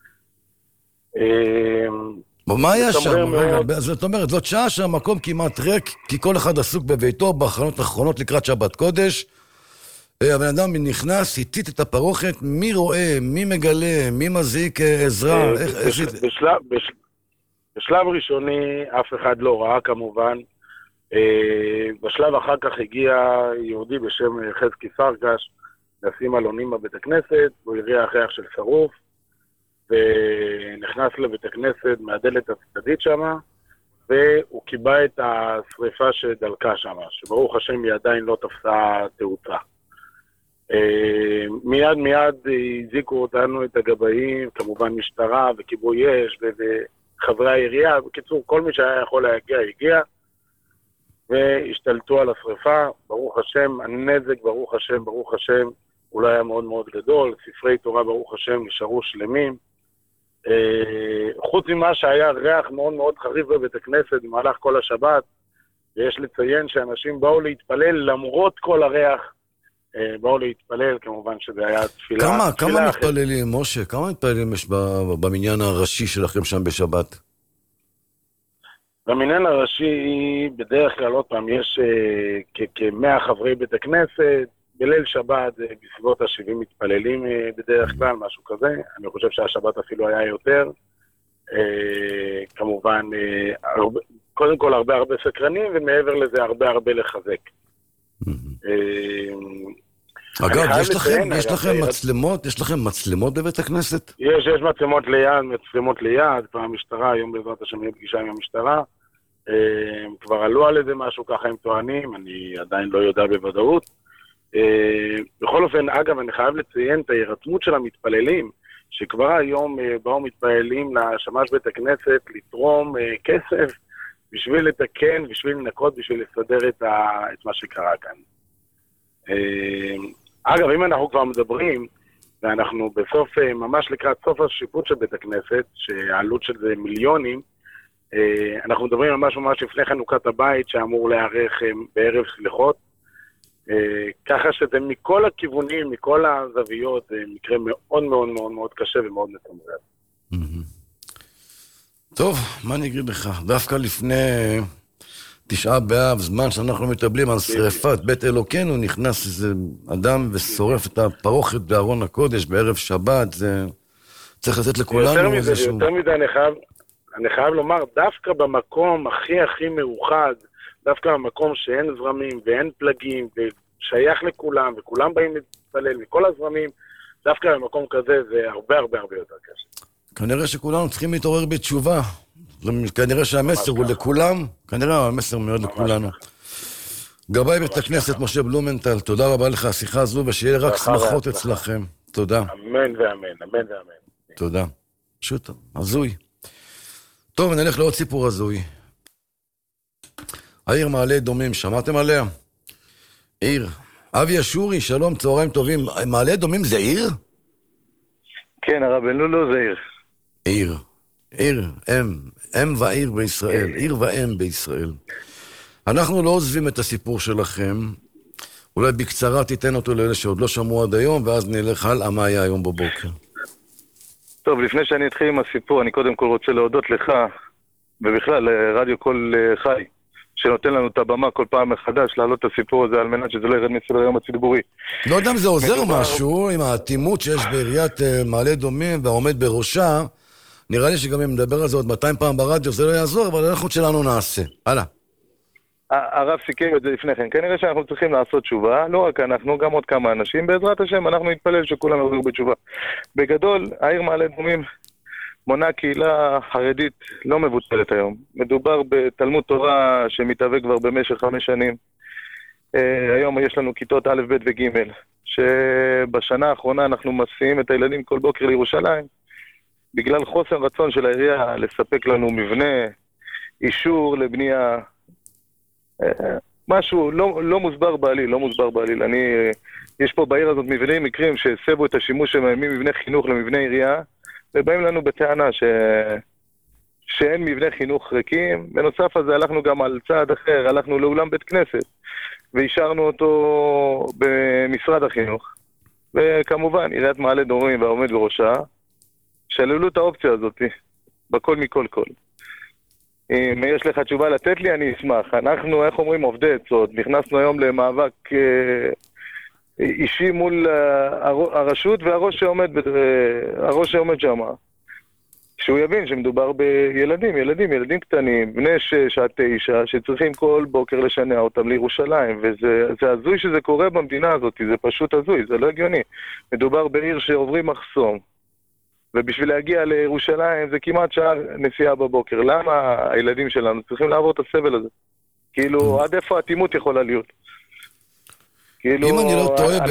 מה היה שם? זאת אומרת, זאת שעה שהמקום כמעט ריק, כי כל אחד עסוק בביתו, בהכנות האחרונות לקראת שבת קודש, הבן אדם נכנס, הצית את הפרוכת, מי רואה, מי מגלה, מי מזעיק עזרה? בשלב ראשוני אף אחד לא ראה כמובן, בשלב אחר כך הגיע יהודי בשם חזקי פרקש, לשים עלונים בבית הכנסת, הוא הריח ריח של שרוף, ונכנס לבית הכנסת מהדלת הצדדית שם, והוא קיבע את השריפה שדלקה שם, שברוך השם היא עדיין לא תפסה תאוצה. מיד הזיקו אותנו את הגבאים, כמובן משטרה וכיבוי אש וחברי העירייה, בקיצור כל מי שהיה יכול להגיע הגיע, והשתלטו על השריפה. ברוך השם, הנזק ברוך השם, הוא לא היה מאוד מאוד גדול, ספרי תורה ברוך השם נשארו שלמים, חוץ ממה שהיה ריח מאוד מאוד חריף בבית הכנסת במהלך כל השבת, ויש לציין שאנשים באו להתפלל למרות כל הריח, באו להתפלל, כמובן שזה היה תפילה. כמה מתפללים, משה? כמה מתפללים יש במניין הראשי שלכם שם בשבת? במניין הראשי בדרך כלל עוד פעם יש כ-100 חברי בית הכנסת, בליל שבת בסביבות ה-70 מתפללים בדרך כלל, משהו כזה. אני חושב שהשבת אפילו היה יותר. כמובן, קודם כל הרבה סקרנים, ומעבר לזה הרבה לחזק. אגב, יש לכם מצלמות? יש לכם מצלמות בבית הכנסת? יש מצלמות ליד, כבר המשטרה, היום בעזרת השם יהיה פגישה עם המשטרה, כבר עלו על איזה משהו ככה הם טוענים, אני עדיין לא יודע בוודאות. בכל אופן, אגב, אני חייב לציין את ההירתמות של המתפללים, שכבר היום באו מתפללים לשמש בית הכנסת לתרום כסף, בשביל לתקן, בשביל לנקות, בשביל לסדר את מה שקרה כאן. אגב, אם אנחנו כבר מדברים, ואנחנו בסוף, ממש לקראת סוף השיפוט של בית הכנסת, שהעלות של זה מיליונים, אנחנו מדברים ממש לפני חנוכת הבית, שאמור להיערך בערב סליחות, ככה שזה מכל הכיוונים, מכל הזוויות, זה מקרה מאוד מאוד מאוד מאוד קשה ומאוד מצמרר. טוב, מה אני אגיד לך? דווקא לפני 9 באב, זמן שאנחנו מטבלים על שריפת בית אלוקינו, נכנס איזה אדם ושורף את הפרוכת בארון הקודש בערב שבת, זה צריך לתת לכולנו איזשהו... יותר מזה אני חייב לומר, דווקא במקום הכי מאוחד, דווקא במקום שאין זרמים ואין פלגים ושייך לכולם וכולם באים להתפלל מכל הזרמים, דווקא במקום כזה זה הרבה יותר קשה. כנראה שכולנו צריכים להתעורר בתשובה. כנראה שהמסר הוא לכולם, כנראה המסר מאוד לכולנו. גבאי בית הכנסת משה בלומנטל, תודה רבה לך השיחה הזו, ושיהיה רק שמחות אצלכם. תודה. אמן ואמן. תודה. פשוט, הזוי. טוב, נלך לעוד סיפור הזוי. העיר מעלה אדומים, שמעתם עליה? עיר. אבי אשורי, שלום, צהריים טובים. מעלה אדומים זה עיר? כן, הרב בן לולו זה עיר. עיר, אם ועיר בישראל, עיר ואם בישראל. אנחנו לא עוזבים את הסיפור שלכם, אולי בקצרה תיתן אותו לאלה שעוד לא שמעו עד היום, ואז נלך הלאה מה היה היום בבוקר. טוב, לפני שאני אתחיל עם הסיפור, אני קודם כל רוצה להודות לך, ובכלל לרדיו כל חי, שנותן לנו את הבמה כל פעם מחדש, להעלות את הסיפור הזה על מנת שזה לא ירד מסדר היום הציבורי. לא יודע אם זה עוזר משהו, עם העתימות שיש בעיריית מעלה אדומים והעומד בראשה, נראה לי שגם אם נדבר על זה עוד 200 פעם ברדיו, זה לא יעזור, אבל אנחנו שלנו נעשה. הלאה. הרב סיכם את זה לפני כן. כנראה שאנחנו צריכים לעשות תשובה, לא רק אנחנו, גם עוד כמה אנשים. בעזרת השם, אנחנו נתפלל שכולם יחזרו בתשובה. בגדול, העיר מעלה אדומים מונה קהילה חרדית לא מבוטלת היום. מדובר בתלמוד תורה שמתהווה כבר במשך 5 שנים. היום יש לנו כיתות א', ב' וג', שבשנה האחרונה אנחנו מסיעים את הילדים כל בוקר לירושלים, בגלל חוסר רצון של העירייה לספק לנו מבנה, אישור לבנייה, משהו לא מוסבר בעליל, יש פה בעיר הזאת מבני מקרים שהסבו את השימוש שלהם ממבנה חינוך למבנה עירייה, ובאים לנו בטענה שאין מבנה חינוך ריקים. בנוסף הזה הלכנו גם על צעד אחר, הלכנו לאולם בית כנסת, ואישרנו אותו במשרד החינוך, וכמובן עיריית מעלה אדומים והעומד בראשה, שללו את האופציה הזאת, בכל מכל כל. אם יש לך תשובה לתת לי, אני אשמח. אנחנו, איך אומרים, עובדי עצות. נכנסנו היום למאבק אישי מול הרשות והראש שעומד שם. שהוא יבין שמדובר ילדים קטנים, בני 6 עד 9, שצריכים כל בוקר לשנע אותם לירושלים, וזה הזוי שזה קורה במדינה הזאת, זה פשוט הזוי, זה לא הגיוני. מדובר בעיר שעוברים מחסום, ובשביל להגיע לירושלים זה כמעט שעה נסיעה בבוקר. למה הילדים שלנו צריכים לעבור את הסבל הזה? כאילו, עד איפה האטימות יכולה להיות? כאילו, אם אני לא טועה,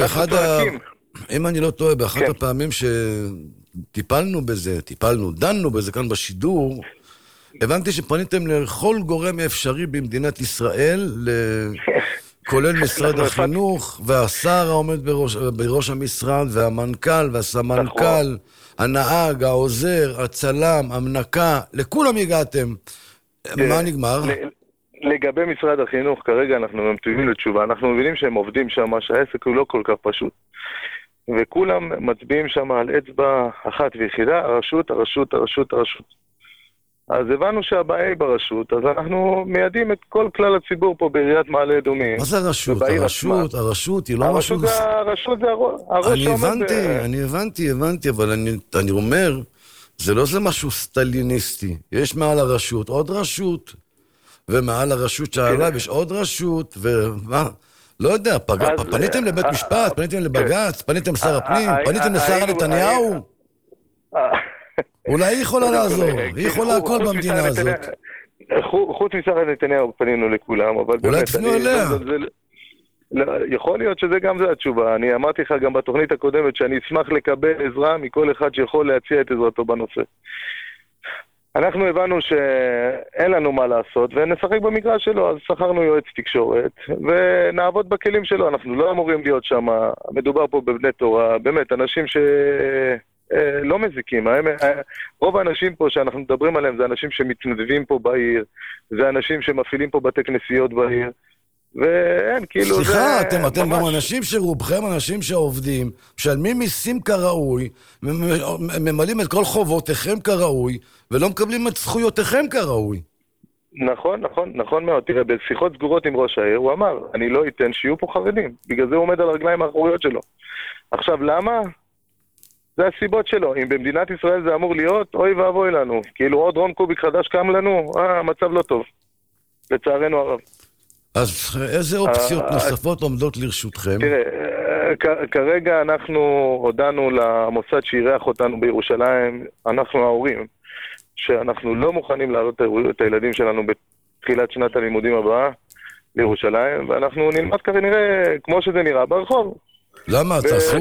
באחת כן. הפעמים שטיפלנו בזה, דנו בזה כאן בשידור, הבנתי שפניתם לכל גורם אפשרי במדינת ישראל, כולל משרד החינוך, והשר העומד בראש המשרד, והמנכ"ל, והסמנכ"ל, הנהג, העוזר, הצלם, המנקה, לכולם הגעתם. מה נגמר? לגבי משרד החינוך, כרגע אנחנו ממתינים לתשובה. אנחנו מבינים שהם עובדים שם, שהעסק הוא לא כל כך פשוט. וכולם מצביעים שם על אצבע אחת ויחידה, הרשות. אז הבנו שהבעיה היא ברשות, אז אנחנו מיידים את כל כלל הציבור פה בעיריית מעלה אדומים. מה זה הרשות? הרשות היא לא משהו... הרשות זה הראש שעומד... אני הבנתי, אבל אני אומר, זה לא זה משהו סטליניסטי. יש מעל הרשות עוד רשות, ומעל הרשות שעליו יש עוד רשות, ומה... לא יודע, פניתם לבית משפט, פניתם לבג"ץ, פניתם לשר הפנים, פניתם לשרה נתניהו? אולי היא יכולה לעזור, היא יכולה הכל במדינה הזאת. חוץ משרה נתניהו פנינו לכולם, אבל אולי תפנו אליה. יכול להיות שזה גם זה התשובה. אני אמרתי לך גם בתוכנית הקודמת שאני אשמח לקבל עזרה מכל אחד שיכול להציע את עזרתו בנושא. אנחנו הבנו שאין לנו מה לעשות, ונשחק במגרש שלו, אז שכרנו יועץ תקשורת, ונעבוד בכלים שלו. אנחנו לא אמורים להיות שם, מדובר פה בבני תורה, באמת, אנשים שלא מזיקים. רוב האנשים פה שאנחנו מדברים עליהם, זה אנשים שמתנדבים פה בעיר, זה אנשים שמפעילים פה בתי כנסיות בעיר, ואין, כאילו... סליחה, אתם גם אנשים שרובכם אנשים שעובדים, משלמים מיסים כראוי, ממלאים את כל חובותיכם כראוי, ולא מקבלים את זכויותיכם כראוי. נכון מאוד. תראה, בשיחות סגורות עם ראש העיר, הוא אמר, אני לא אתן שיהיו פה חרדים. בגלל זה הוא עומד על הרגליים האחוריות שלו. עכשיו, למה? זה הסיבות שלו. אם במדינת ישראל זה אמור להיות, אוי ואבוי לנו. כאילו עוד רון קוביק חדש קם לנו, המצב לא טוב. לצערנו הרב. אז איזה אופציות נוספות עומדות לרשותכם? תראה, כרגע אנחנו הודענו למוסד שאירח אותנו בירושלים, אנחנו ההורים, שאנחנו לא מוכנים להעלות את הילדים שלנו בתחילת שנת הלימודים הבאה לירושלים, ואנחנו נלמד כנראה כמו שזה נראה ברחוב. למה?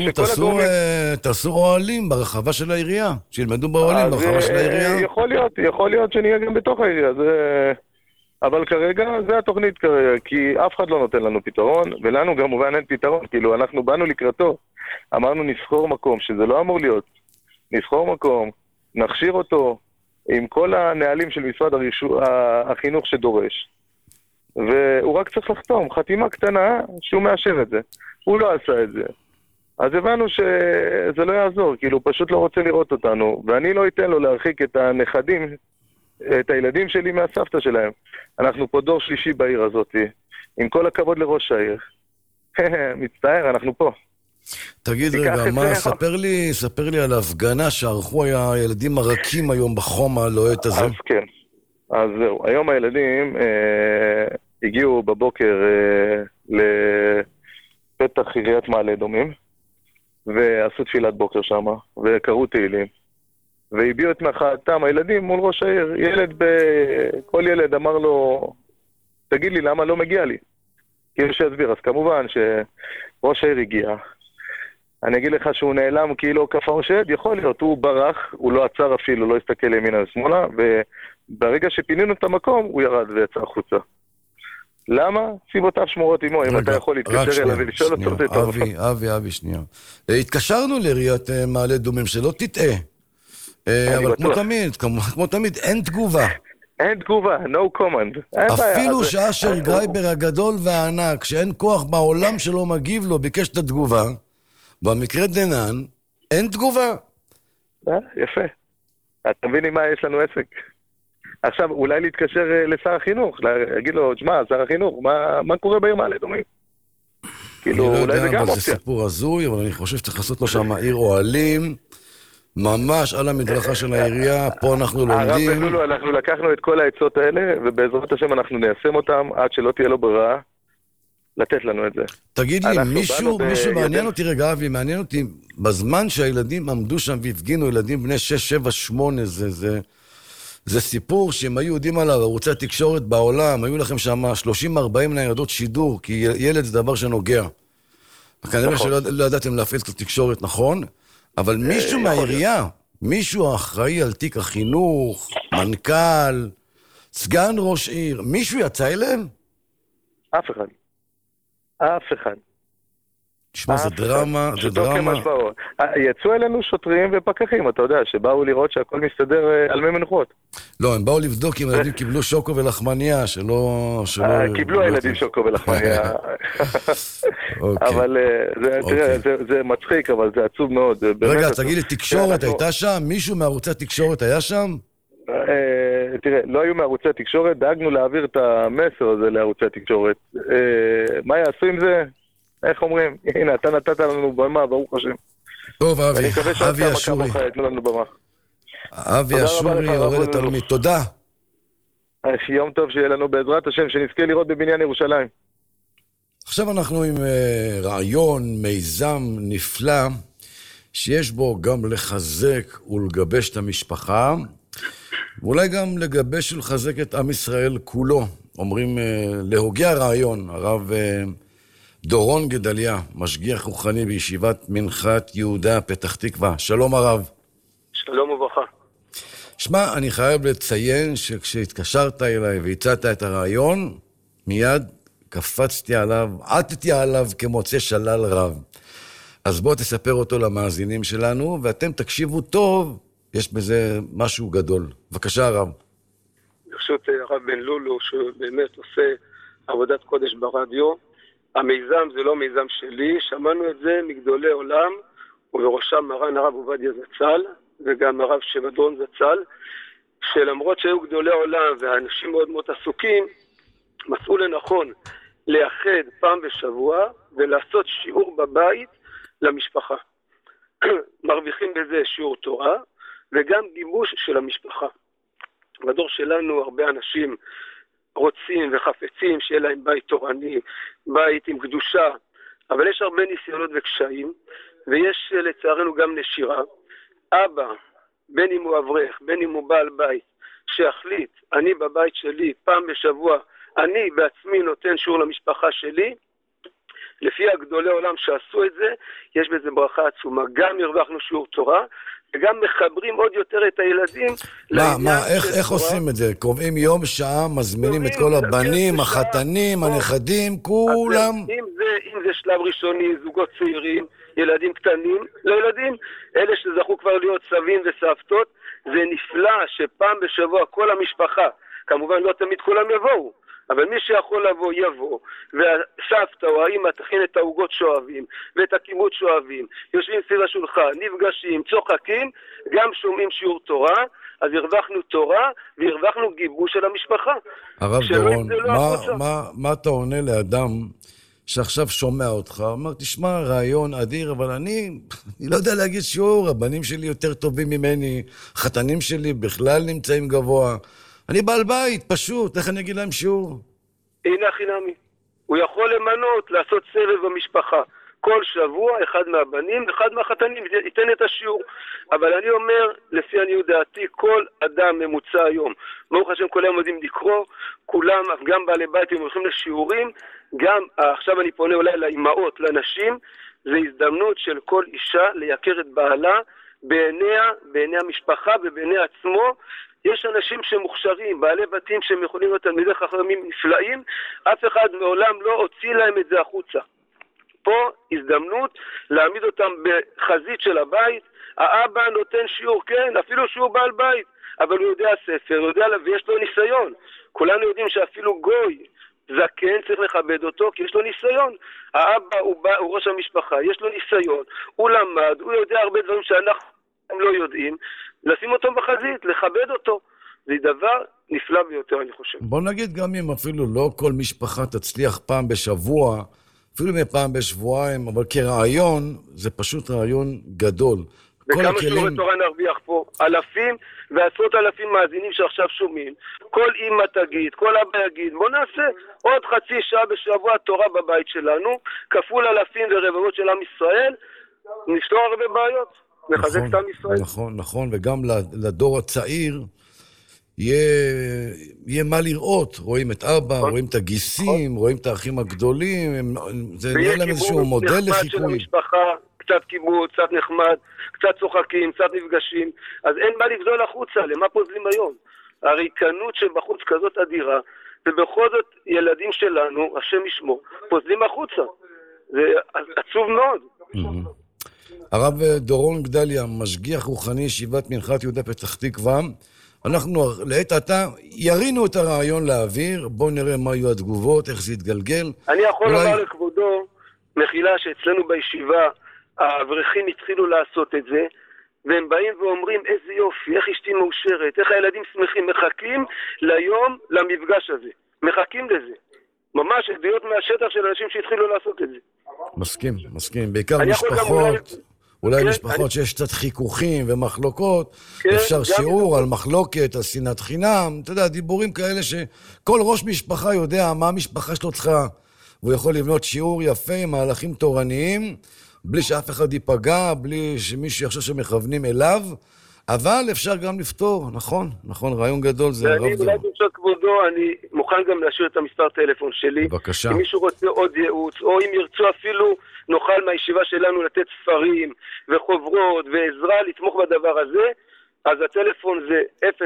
תעשו אוהלים ברחבה של העירייה, שילמדו באוהלים ברחבה של העירייה. יכול להיות שנהיה גם בתוך העירייה, אבל כרגע זה התוכנית כרגע, כי אף אחד לא נותן לנו פתרון, ולנו גם מובן אין פתרון, כאילו אנחנו באנו לקראתו, אמרנו נזכור מקום, שזה לא אמור להיות, נזכור מקום, נכשיר אותו עם כל הנהלים של משרד החינוך שדורש, והוא רק צריך לחתום, חתימה קטנה שהוא מאשר את זה, הוא לא עשה את זה. אז הבנו שזה לא יעזור, כאילו הוא פשוט לא רוצה לראות אותנו, ואני לא אתן לו להרחיק את הנכדים, את הילדים שלי מהסבתא שלהם. אנחנו פה דור שלישי בעיר הזאת, עם כל הכבוד לראש העיר. מצטער, אנחנו פה. תגיד רגע, ספר לי על ההפגנה שערכו הילדים הרכים היום בחום הלוהט הזה. אז כן, אז זהו. היום הילדים הגיעו בבוקר לפתח עיריית מעלה אדומים, ועשו תפילת בוקר שם, וקראו תהילים. והביאו את מחאתם הילדים מול ראש העיר. כל ילד אמר לו, תגיד לי למה לא מגיע לי? כאילו שיסביר. אז כמובן שראש העיר הגיע. אני אגיד לך שהוא נעלם כאילו כפר שד, יכול להיות, הוא ברח, הוא לא עצר אפילו, לא הסתכל לימינה ושמאלה, וברגע שפינינו את המקום, הוא ירד ויצא החוצה. למה? סיבותיו שמורות עמו, אם אתה יכול להתקשר אליו ולשאול אותו את טוב. אבי, שנייה. התקשרנו לעיריית מעלה אדומים, שלא תטעה. אבל כמו תמיד, אין תגובה. אין תגובה, no command. אפילו שאשר גרייבר הגדול והענק, שאין כוח בעולם שלא מגיב לו, ביקש את התגובה, במקרה דנן, אין תגובה. יפה. אתה מבין עם מה יש לנו עסק. עכשיו, אולי להתקשר לשר החינוך, להגיד לו, תשמע, שר החינוך, מה קורה בעיר מעלה אדומים? כאילו, אולי זה גם אופציה. זה סיפור הזוי, אבל אני חושב שצריך לעשות לו שם עיר אוהלים, ממש על המדרכה של העירייה, פה אנחנו לומדים. הרב בלולו, אנחנו לקחנו את כל העצות האלה, ובעזרת השם אנחנו ניישם אותם עד שלא תהיה לו ברירה לתת לנו את זה. תגיד לי, מישהו מעניין אותי רגע, אבי, מעניין אותי, בזמן שהילדים עמדו שם והפגינו, ילדים בני 6, 7, 8, זה סיפור שהם היו יודעים עליו, ערוצי התקשורת בעולם, היו לכם שם 30-40 ניידות שידור, כי ילד זה דבר שנוגע. כנראה שלא ידעתם להפעיל את התקשורת, נכון? אבל מישהו מהעירייה, מישהו האחראי על תיק החינוך, מנכ"ל, סגן ראש עיר, מישהו יצא אליהם? אף אחד. אף אחד. תשמע, זה דרמה, זה דרמה. יצאו אלינו שוטרים ופקחים, אתה יודע, שבאו לראות שהכל מסתדר על מי מנוחות. לא, הם באו לבדוק אם הילדים קיבלו שוקו ולחמניה, שלא... קיבלו הילדים שוקו ולחמניה. אבל זה מצחיק, אבל זה עצוב מאוד. רגע, תגיד לי, תקשורת הייתה שם? מישהו מערוצי התקשורת היה שם? תראה, לא היו מערוצי התקשורת, דאגנו להעביר את המסר הזה לערוצי התקשורת. מה יעשו עם זה? איך אומרים? הנה, אתה נתת לנו במה, ברוך השם. טוב, אבי אשורי. אבי אשורי, הורה לתלמיד. תודה. יום טוב שיהיה לנו בעזרת השם, שנזכה לראות בבניין ירושלים. עכשיו אנחנו עם רעיון, מיזם נפלא, שיש בו גם לחזק ולגבש את המשפחה, ואולי גם לגבש ולחזק את עם ישראל כולו. אומרים, להוגי הרעיון, הרב דורון גדליה, משגיח רוחני בישיבת מנחת יהודה, פתח תקווה. שלום הרב. שלום וברכה. שמע, אני חייב לציין שכשהתקשרת אליי והצעת את הרעיון, מיד קפצתי עליו, עטתי עליו כמוצא שלל רב. אז בוא תספר אותו למאזינים שלנו, ואתם תקשיבו טוב, יש בזה משהו גדול. בבקשה הרב. ברשות הרב בן לולו, שבאמת עושה עבודת קודש ברדיו, המיזם זה לא מיזם שלי, שמענו את זה מגדולי עולם, ובראשם מרן הרב עובדיה זצ"ל, וגם הרב שבדרון זצ"ל, שלמרות שהיו גדולי עולם והאנשים מאוד מאוד עסוקים, מצאו לנכון לאחד פעם בשבוע ולעשות שיעור בבית למשפחה. מרוויחים בזה שיעור תורה וגם גיבוש של המשפחה. בדור שלנו הרבה אנשים רוצים וחפצים שיהיה להם בית תורני, בית עם קדושה, אבל יש הרבה ניסיונות וקשיים, ויש לצערנו גם נשירה. אבא, בין אם הוא אברך, בין אם הוא בעל בית, שהחליט, אני בבית שלי, פעם בשבוע, אני בעצמי נותן שיעור למשפחה שלי, לפי הגדולי עולם שעשו את זה, יש בזה ברכה עצומה. גם הרווחנו שיעור תורה, וגם מחברים עוד יותר את הילדים. איך עושים את זה? קובעים יום, שעה, מזמינים את כל הבנים, החתנים, הנכדים, כולם? אם זה שלב ראשוני, זוגות צעירים, ילדים קטנים, לילדים, אלה שזכו כבר להיות סבים וסבתות, זה נפלא שפעם בשבוע כל המשפחה, כמובן לא תמיד כולם יבואו, אבל מי שיכול לבוא יבוא, והסבתא או האמא תכין את העוגות שאוהבים, ואת הכימות שאוהבים, יושבים סביב השולחן, נפגשים, צוחקים, גם שומעים שיעור תורה, אז הרווחנו תורה והרווחנו גיבוש של המשפחה. הרב דורון, מה אתה עונה לאדם שעכשיו שומע אותך? אמר, תשמע, רעיון אדיר, אבל אני לא יודע להגיד שיעור, הבנים שלי יותר טובים ממני, חתנים שלי בכלל נמצאים גבוה. אני בעל בית, פשוט, איך אני אגיד להם שיעור? הנה חינמי. הוא יכול למנות, לעשות סבב במשפחה. כל שבוע, אחד מהבנים, אחד מהחתנים ייתן את השיעור. אבל אני אומר, לפי עניות דעתי, כל אדם ממוצע היום, ברוך השם כולם יודעים לקרוא, כולם, גם בעלי בית, הם הולכים לשיעורים, גם, עכשיו אני פונה אולי לאימהות, לנשים, זה הזדמנות של כל אישה לייקר את בעלה, בעיני המשפחה ובעיני עצמו. יש אנשים שמוכשרים, בעלי בתים שהם יכולים להיות תלמידי חכמים נפלאים, אף אחד מעולם לא הוציא להם את זה החוצה. פה הזדמנות להעמיד אותם בחזית של הבית, האבא נותן שיעור, כן, אפילו שהוא בעל בית, אבל הוא יודע ספר, ויש לו ניסיון. כולנו יודעים שאפילו גוי זקן צריך לכבד אותו, כי יש לו ניסיון. האבא הוא ראש המשפחה, יש לו ניסיון, הוא למד, הוא יודע הרבה דברים שאנחנו לא יודעים, לשים אותו בחזית, לכבד אותו. זה דבר נפלא ביותר, אני חושב. בוא נגיד גם אם אפילו לא כל משפחה תצליח פעם בשבוע, אפילו מפעם בשבועיים, אבל כרעיון, זה פשוט רעיון גדול. וכמה שיעורי תורה נרוויח פה, אלפים ועשרות אלפים מאזינים שעכשיו שומעים, כל אמא תגיד, כל אבא יגיד, בוא נעשה עוד חצי שעה בשבוע תורה בבית שלנו, כפול אלפים ורבבות של עם ישראל, נפתור הרבה בעיות, נחזק את עם ישראל. נכון, וגם לדור הצעיר יהיה מה לראות, רואים את אבא, רואים את הגיסים, רואים את האחים הגדולים, זה נהיה להם איזשהו מודל לחיקוי. קצת קיבוץ, קצת נחמד, קצת צוחקים, קצת נפגשים, אז אין מה לבזול החוצה, למה פוזלים היום? הריקנות שבחוץ כזאת אדירה, ובכל זאת ילדים שלנו, השם ישמור, פוזלים החוצה. זה עצוב מאוד. הרב דורון גדליה, משגיח רוחני ישיבת מנחת יהודה פתח תקווה, אנחנו לעת עתה ירינו את הרעיון לאוויר, בואו נראה מה יהיו התגובות, איך זה יתגלגל. אני יכול לומר לכבודו, מחילה שאצלנו בישיבה, האברכים התחילו לעשות את זה, והם באים ואומרים איזה יופי, איך אשתי מאושרת, איך הילדים שמחים, מחכים ליום, למפגש הזה. מחכים לזה. ממש עדויות מהשטח של אנשים שהתחילו לעשות את זה. מסכים. בעיקר משפחות, אולי משפחות שיש קצת חיכוכים ומחלוקות, אפשר שיעור על מחלוקת, על שנאת חינם, אתה יודע, דיבורים כאלה שכל ראש משפחה יודע מה המשפחה שלו צריכה, והוא יכול לבנות שיעור יפה עם מהלכים תורניים, בלי שאף אחד ייפגע, בלי שמישהו יחשוב שמכוונים אליו, אבל אפשר גם לפתור, נכון, רעיון גדול זה הרב דורון. אולי ברשות כבודו, אני מוכן גם להשאיר את המספר טלפון שלי. בבקשה. אם מישהו רוצה עוד ייעוץ, או אם ירצו אפילו, נוכל מהישיבה שלנו לתת ספרים וחוברות ועזרה לתמוך בדבר הזה, אז הטלפון זה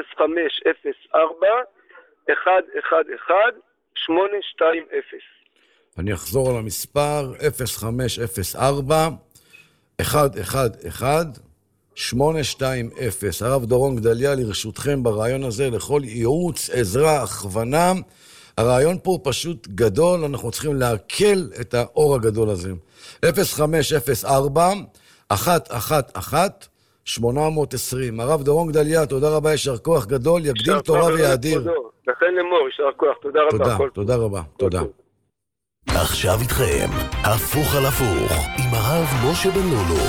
0504-111-820. אני אחזור על המספר 0504-111-820. הרב דורון גדליה לרשותכם ברעיון הזה לכל ייעוץ, עזרה, הכוונה. הרעיון פה הוא פשוט גדול, אנחנו צריכים להקל את האור הגדול הזה. 0504-111-820. הרב דורון גדליה, תודה רבה, ישר כוח גדול, יגדיל תורה ויאדיר. לכן לאמור, ישר כוח, תודה רבה. תודה רבה, תודה. עכשיו איתכם, הפוך על הפוך, עם הרב משה בן לולו.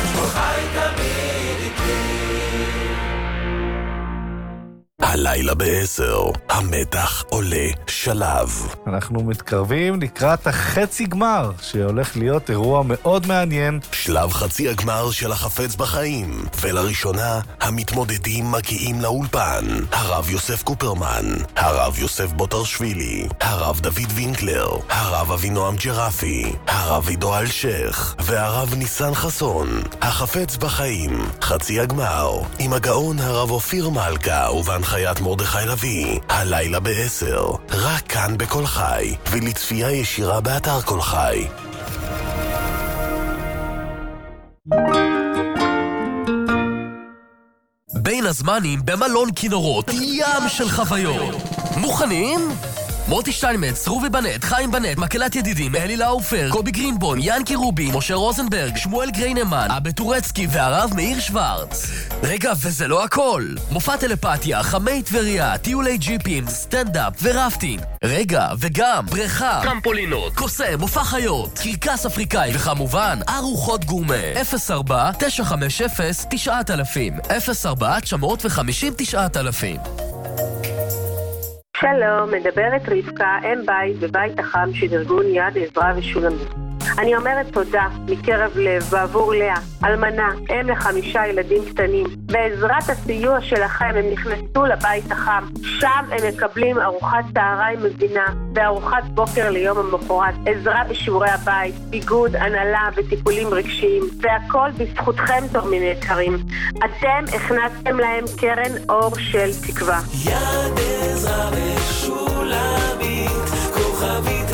הלילה ב-10, המתח עולה שלב. אנחנו מתקרבים לקראת החצי גמר, שהולך להיות אירוע מאוד מעניין. שלב חצי הגמר של החפץ בחיים, ולראשונה המתמודדים מגיעים לאולפן. הרב יוסף קופרמן, הרב יוסף בוטרשווילי, הרב דוד וינקלר, הרב אבינועם ג'רפי, הרב עידו אלשך, והרב ניסן חסון. החפץ בחיים, חצי הגמר, עם הגאון הרב אופיר מלכה ובהנחיית מרדכי לוי, הלילה ב-10, רק כאן בכל חי, ולצפייה ישירה באתר כל חי. בין הזמנים במלון כינורות, ים של חוויות. מוכנים? מוטי שטיינמץ, רובי בנט, חיים בנט, מקהלת ידידים, אלי לאופר, קובי גרינבון, ינקי רובין, משה רוזנברג, שמואל גריינמן, אבא טורצקי והרב מאיר שוורץ. רגע, וזה לא הכל. מופע טלפתיה, חמי טבריה, טיולי ג'יפים, סטנדאפ ורפטינג. רגע, וגם בריכה, טרמפולינות, קוסם, מופע חיות, קרקס אפריקאי, וכמובן, ארוחות גורמה. 04-950-9000 04-950-9000. שלום, מדברת רבקה, אם בית בבית החם של ארגון יד עזרא ושולמית. אני אומרת תודה מקרב לב בעבור לאה, אלמנה, אם ל5 ילדים קטנים. בעזרת הסיוע שלכם הם נכנסו לבית החם. שם הם מקבלים ארוחת צהריים מזינה וארוחת בוקר ליום המחרת, עזרה בשיעורי הבית, ביגוד, הנהלה וטיפולים רגשיים, והכל בזכותכם תורמים יקרים. אתם הכנסתם להם קרן אור של תקווה. יד עזרא ושולמית, כוכבית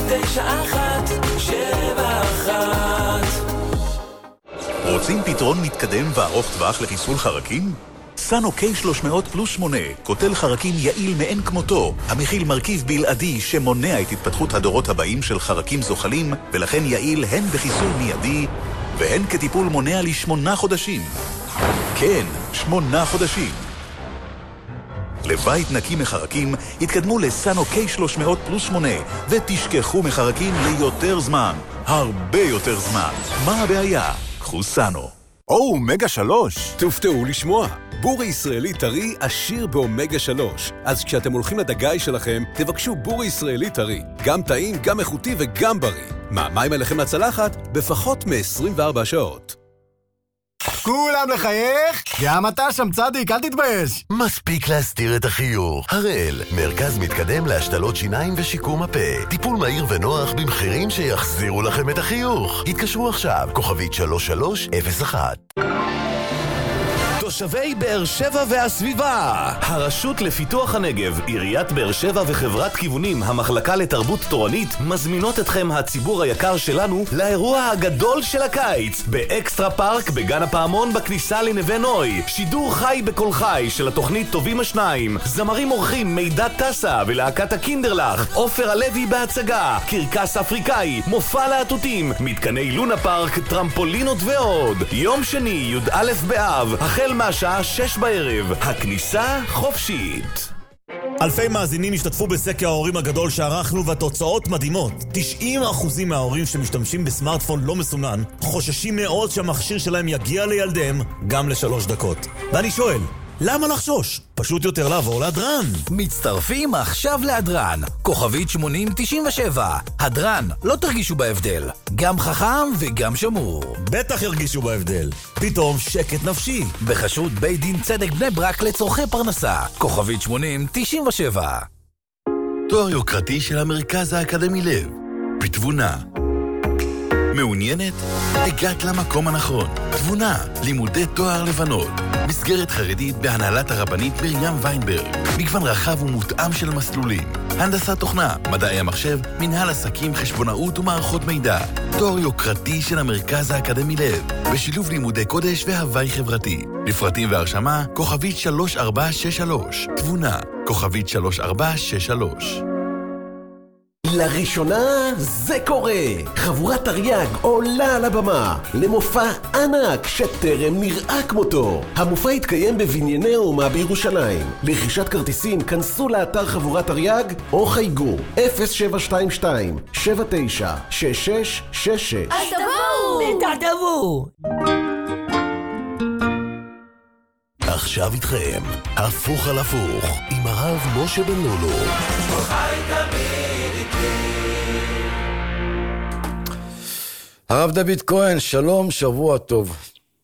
9171. רוצים פתרון מתקדם וארוך טווח לחיסול חרקים? סאנו K300+8, קוטל חרקים יעיל מאין כמותו, המכיל מרכיב בלעדי שמונע את התפתחות הדורות הבאים של חרקים זוחלים, ולכן יעיל הן בחיסול מיידי, והן כטיפול מונע ל8 חודשים. כן, 8 חודשים. לבית נקי מחרקים, התקדמו לסאנו K300+8, ותשכחו מחרקים ליותר זמן, הרבה יותר זמן. מה הבעיה? קחו סאנו. אומגה 3. תופתעו לשמוע. בורי ישראלי טרי עשיר באומגה 3. אז כשאתם הולכים לדגאי שלכם, תבקשו בורי ישראלי טרי. גם טעים, גם איכותי וגם בריא. מים עליכם לצלחת בפחות מ-24 שעות. כולם לחייך? גם אתה שם צדיק, אל תתבייש. מספיק להסתיר את החיוך. הראל, מרכז מתקדם להשתלות שיניים ושיקום הפה. טיפול מהיר ונוח במחירים שיחזירו לכם את החיוך. התקשרו עכשיו, כוכבית 3301. תושבי באר שבע והסביבה, הרשות לפיתוח הנגב, עיריית באר שבע וחברת כיוונים, המחלקה לתרבות תורנית, מזמינות אתכם הציבור היקר שלנו לאירוע הגדול של הקיץ באקסטרה פארק בגן הפעמון בכניסה לנווה נוי. שידור חי בכל חי של התוכנית טובים השניים, זמרים אורחים מידע טסה ולהקת הקינדרלך, עופר הלוי בהצגה, קרקס אפריקאי, מופע להטוטים, מתקני לונה פארק, טרמפולינות ועוד. יום שני, י"א באב, החל מהשעה 6 בערב, הכניסה חופשית. אלפי מאזינים השתתפו בסקר ההורים הגדול שערכנו והתוצאות מדהימות. 90% מההורים שמשתמשים בסמארטפון לא מסונן חוששים מאוד שהמכשיר שלהם יגיע לילדיהם גם ל3 דקות. ואני שואל, למה לחשוש? פשוט יותר לעבור להדרן. מצטרפים עכשיו להדרן. כוכבית 8097. הדרן, לא תרגישו בהבדל. גם חכם וגם שמור. בטח ירגישו בהבדל. פתאום שקט נפשי. בחסות בית דין צדק בני ברק לצורכי פרנסה. כוכבית 8097. תואר יוקרתי של המרכז האקדמי לב. בתבונה. מעוניינת? הגעת למקום הנכון. תבונה, לימודי תואר לבנות. מסגרת חרדית בהנהלת הרבנית מרים ויינברג. מגוון רחב ומותאם של מסלולים. הנדסת תוכנה, מדעי המחשב, מנהל עסקים, חשבונאות ומערכות מידע. תואר יוקרתי של המרכז האקדמי לב. בשילוב לימודי קודש והווי חברתי. לפרטים והרשמה, כוכבית 3463. תבונה, כוכבית 3463. לראשונה זה קורה. חבורת תרי"ג עולה על הבמה למופע ענק שטרם נראה כמותו. המופע יתקיים בבנייני האומה בירושלים. לרכישת כרטיסים כנסו לאתר חבורת תרי"ג או חייגו 0722 79 6666. אז תבואו! בטח תבואו! עכשיו איתכם, הפוך על הפוך, עם הרב משה בן לולו. הרב דוד כהן, שלום, שבוע טוב.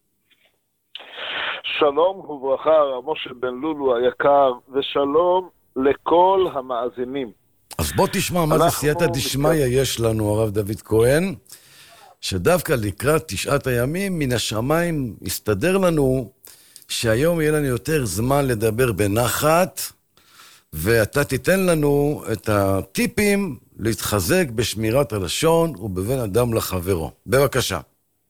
שלום וברכה, הרב משה בן לולו היקר, ושלום לכל המאזינים. אז בוא תשמע מה זה סייעתא דשמיא יש לנו, הרב דוד כהן, שדווקא לקראת 9 הימים מן השמיים הסתדר לנו שהיום יהיה לנו יותר זמן לדבר בנחת, ואתה תיתן לנו את הטיפים להתחזק בשמירת הלשון ובין אדם לחברו. בבקשה.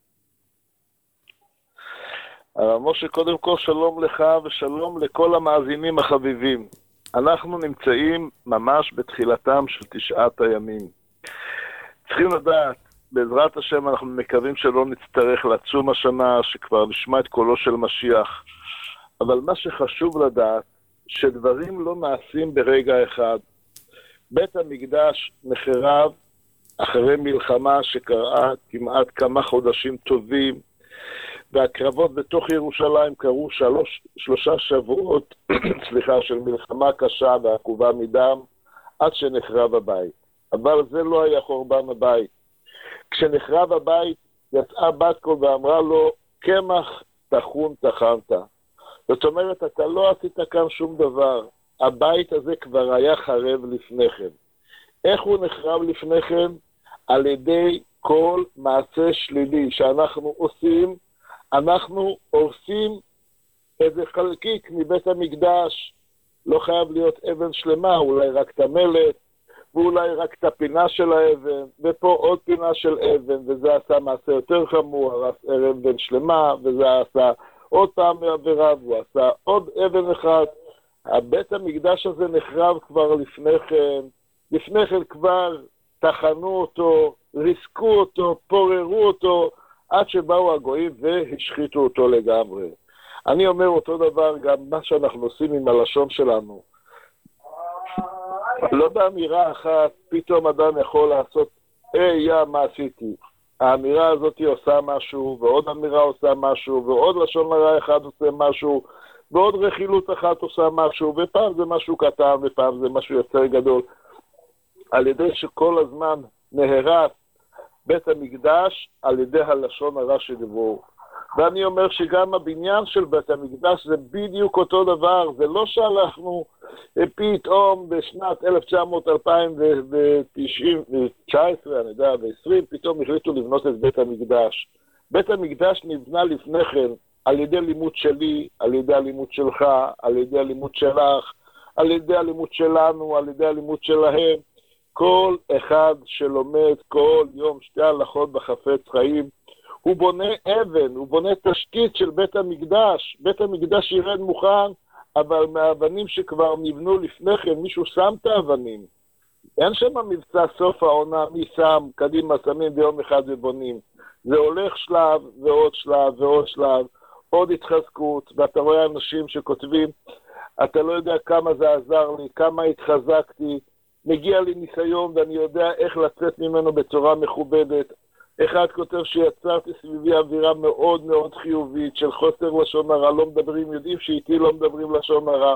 הרב משה, קודם כל שלום לך ושלום לכל המאזינים החביבים. אנחנו נמצאים ממש בתחילתם של 9 הימים. צריכים לדעת, בעזרת השם אנחנו מקווים שלא נצטרך לצום השנה, שכבר נשמע את קולו של משיח. אבל מה שחשוב לדעת, שדברים לא נעשים ברגע אחד. בית המקדש נחרב אחרי מלחמה שקראה כמעט כמה חודשים טובים, והקרבות בתוך ירושלים קרו 3 שבועות של מלחמה קשה ועקובה מדם, עד שנחרב הבית. אבל זה לא היה חורבן הבית. כשנחרב הבית, יצאה בת קול ואמרה לו, קמח תחון תחנת. זאת אומרת, אתה לא עשית כאן שום דבר. הבית הזה כבר היה חרב לפני כן. איך הוא נחרב לפני כן? על ידי כל מעשה שלילי שאנחנו עושים, אנחנו עושים איזה חלקיק מבית המקדש. לא חייב להיות אבן שלמה, אולי רק את המלט, ואולי רק את הפינה של האבן, ופה עוד פינה של אבן, וזה עשה מעשה יותר חמור, הרס אבן שלמה, וזה עשה עוד פעם מעבירה, והוא עשה עוד אבן אחד. הבית המקדש הזה נחרב כבר לפני כן כבר תחנו אותו, ריסקו אותו, פוררו אותו, עד שבאו הגויים והשחיתו אותו לגמרי. אני אומר אותו דבר גם מה שאנחנו עושים עם הלשון שלנו. לא באמירה אחת, פתאום אדם יכול לעשות, יא, מה עשיתי? האמירה הזאת עושה משהו, ועוד אמירה עושה משהו, ועוד לשון הרע אחד עושה משהו, ועוד רכילות אחת עושה משהו, ופעם זה משהו קטן, ופעם זה משהו יותר גדול. על ידי שכל הזמן נהרס בית המקדש, על ידי הלשון הרע שדיברו. ואני אומר שגם הבניין של בית המקדש זה בדיוק אותו דבר, זה לא שאנחנו פתאום בשנת 1919, אני יודע, ב-20, פתאום החליטו לבנות את בית המקדש. בית המקדש נבנה לפני כן על ידי לימוד שלי, על ידי הלימוד שלך, על ידי הלימוד שלך, על ידי הלימוד שלנו, על ידי הלימוד שלהם. כל אחד שלומד כל יום 2 הלכות בחפץ חיים, הוא בונה אבן, הוא בונה תשתית של בית המקדש. בית המקדש ירד מוכן, אבל מהאבנים שכבר נבנו לפני כן, מישהו שם את האבנים. אין שם מבצע סוף העונה, מי שם, קדימה שמים ביום אחד ובונים. זה הולך שלב ועוד שלב ועוד שלב, עוד התחזקות, ואתה רואה אנשים שכותבים, אתה לא יודע כמה זה עזר לי, כמה התחזקתי, מגיע לי ניסיון ואני יודע איך לצאת ממנו בצורה מכובדת. אחד כותב שיצרתי סביבי אווירה מאוד מאוד חיובית של חוסר לשון הרע, לא מדברים, יודעים שאיתי לא מדברים לשון הרע.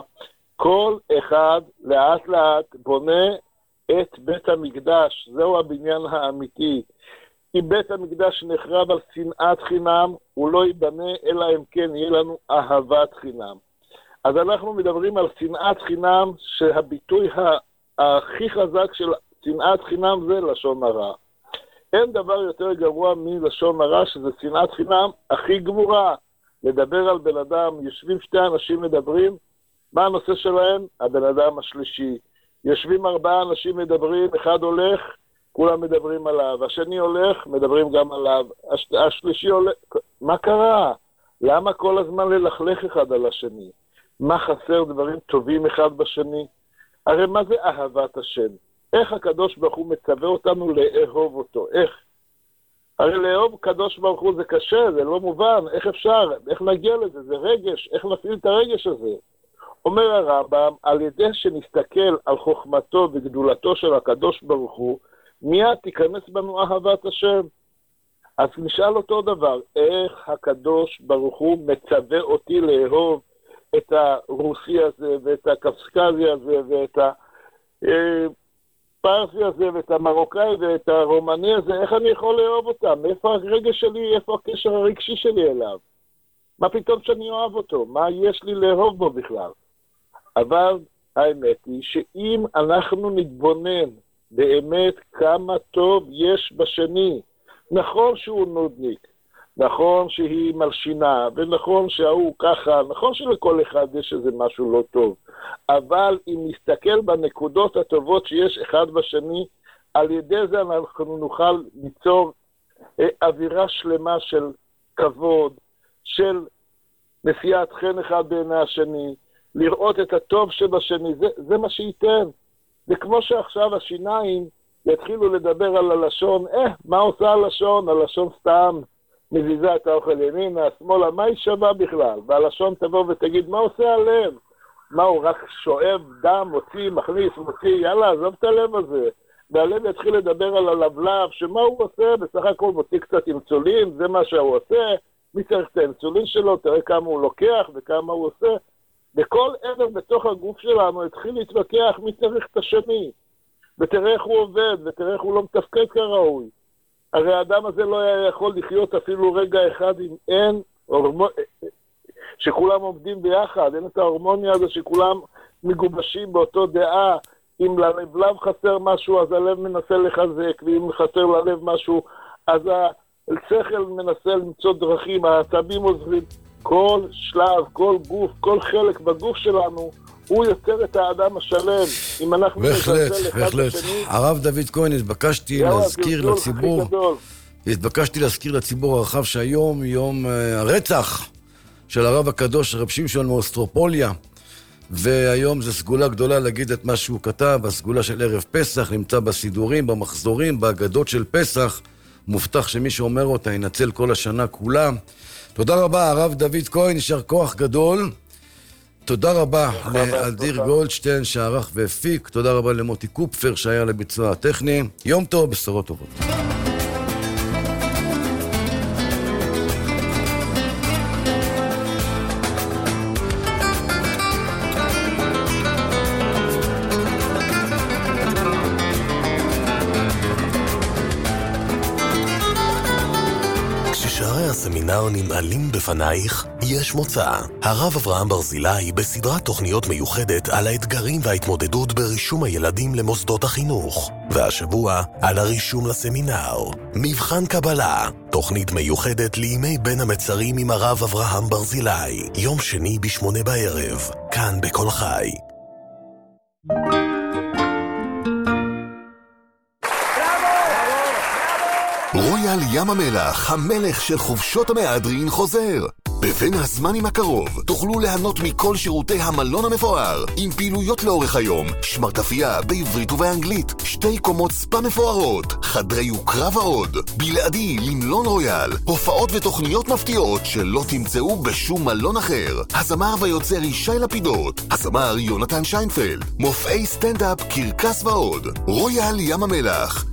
כל אחד לאט לאט בונה את בית המקדש, זהו הבניין האמיתי. אם בית המקדש נחרב על שנאת חינם, הוא לא ייבנה אלא אם כן יהיה לנו אהבת חינם. אז אנחנו מדברים על שנאת חינם, שהביטוי הכי חזק של שנאת חינם זה לשון הרע. אין דבר יותר גרוע מלשון הרע, שזה שנאת חינם הכי גבורה. לדבר על בן אדם, יושבים 2 אנשים מדברים, מה הנושא שלהם? הבן אדם השלישי. יושבים 4 אנשים מדברים, אחד הולך, כולם מדברים עליו, השני הולך, מדברים גם עליו, השלישי הולך, מה קרה? למה כל הזמן ללכלך אחד על השני? מה חסר דברים טובים אחד בשני? הרי מה זה אהבת השם? איך הקדוש ברוך הוא מצווה אותנו לאהוב אותו? איך? הרי לאהוב קדוש ברוך הוא זה קשה, זה לא מובן, איך אפשר? איך נגיע לזה? זה רגש, איך נפעיל את הרגש הזה? אומר הרמב"ם, על ידי שנסתכל על חוכמתו וגדולתו של הקדוש ברוך הוא, מיד תיכנס בנו אהבת השם. אז נשאל אותו דבר, איך הקדוש ברוך הוא מצווה אותי לאהוב את הרוסי הזה ואת הקפסקזי הזה ואת הפרסי הזה ואת המרוקאי ואת הרומני הזה, איך אני יכול לאהוב אותם? איפה הרגש שלי, איפה הקשר הרגשי שלי אליו? מה פתאום שאני אוהב אותו? מה יש לי לאהוב בו בכלל? אבל האמת היא שאם אנחנו נתבונן באמת כמה טוב יש בשני, נכון שהוא נודניק, נכון שהיא מלשינה, ונכון שההוא ככה, נכון שלכל אחד יש איזה משהו לא טוב, אבל אם נסתכל בנקודות הטובות שיש אחד בשני, על ידי זה אנחנו נוכל ליצור אווירה שלמה של כבוד, של נשיאת חן אחד בעיני השני, לראות את הטוב שבשני, זה מה שייתן. זה כמו שעכשיו השיניים יתחילו לדבר על הלשון, מה עושה הלשון? הלשון סתם מזיזה את האוכל ימינה, שמאלה, מה היא שווה בכלל? והלשון תבוא ותגיד, מה עושה הלב? מה הוא רק שואב דם, מוציא, מכניס, מוציא, יאללה, עזוב את הלב הזה. והלב יתחיל לדבר על הלבלב, שמה הוא עושה? בסך הכל מוציא קצת אינסולין, זה מה שהוא עושה, מי צריך את האינסולין שלו, תראה כמה הוא לוקח וכמה הוא עושה. וכל עבר בתוך הגוף שלנו התחיל להתווכח מי צריך את השני. ותראה איך הוא עובד, ותראה איך הוא לא מתפקד כראוי. הרי האדם הזה לא היה יכול לחיות אפילו רגע אחד אם אין שכולם עובדים ביחד, אין את ההורמוניה הזו שכולם מגובשים באותו דעה. אם ללב חסר משהו, אז הלב מנסה לחזק, ואם חסר ללב משהו, אז השכל מנסה למצוא דרכים, העצבים עוזרים. כל שלב, כל גוף, כל חלק בגוף שלנו, הוא יוצר את האדם השלם. אם אנחנו בהחלט, בהחלט. הרב דוד כהן, התבקשתי להזכיר לציבור הרחב שהיום יום הרצח של הרב הקדוש, רב שמשון מאוסטרופוליה, והיום זו סגולה גדולה להגיד את מה שהוא כתב. הסגולה של ערב פסח נמצא בסידורים, במחזורים, בהגדות של פסח. מובטח שמי שאומר אותה ינצל כל השנה כולה. תודה רבה, הרב דוד כהן, יישר כוח גדול. תודה רבה לאדיר גולדשטיין שערך והפיק. תודה רבה למוטי קופפר שהיה לביצוע הטכני. יום טוב, בשורות טובות. שיעורי הסמינר ננעלים בפנייך, יש מוצא. הרב אברהם ברזילי בסדרת תוכניות מיוחדת על האתגרים וההתמודדות ברישום הילדים למוסדות החינוך. והשבוע על הרישום לסמינר. מבחן קבלה, תוכנית מיוחדת לימי בין המצרים עם הרב אברהם ברזילי. יום שני ב8 בערב, כאן בכל חי. רויאל ים המלח, המלך של חופשות המהדרין חוזר. בבין הזמנים הקרוב תוכלו ליהנות מכל שירותי המלון המפואר, עם פעילויות לאורך היום, שמרטפייה בעברית ובאנגלית, 2 קומות ספה מפוארות, חדרי יוקרה ועוד. בלעדי למלון רויאל, הופעות ותוכניות מפתיעות שלא תמצאו בשום מלון אחר. הזמר ויוצר ישי לפידות, הזמר יונתן שיינפלד, מופעי סטנדאפ, קרקס ועוד. רויאל ים המלח,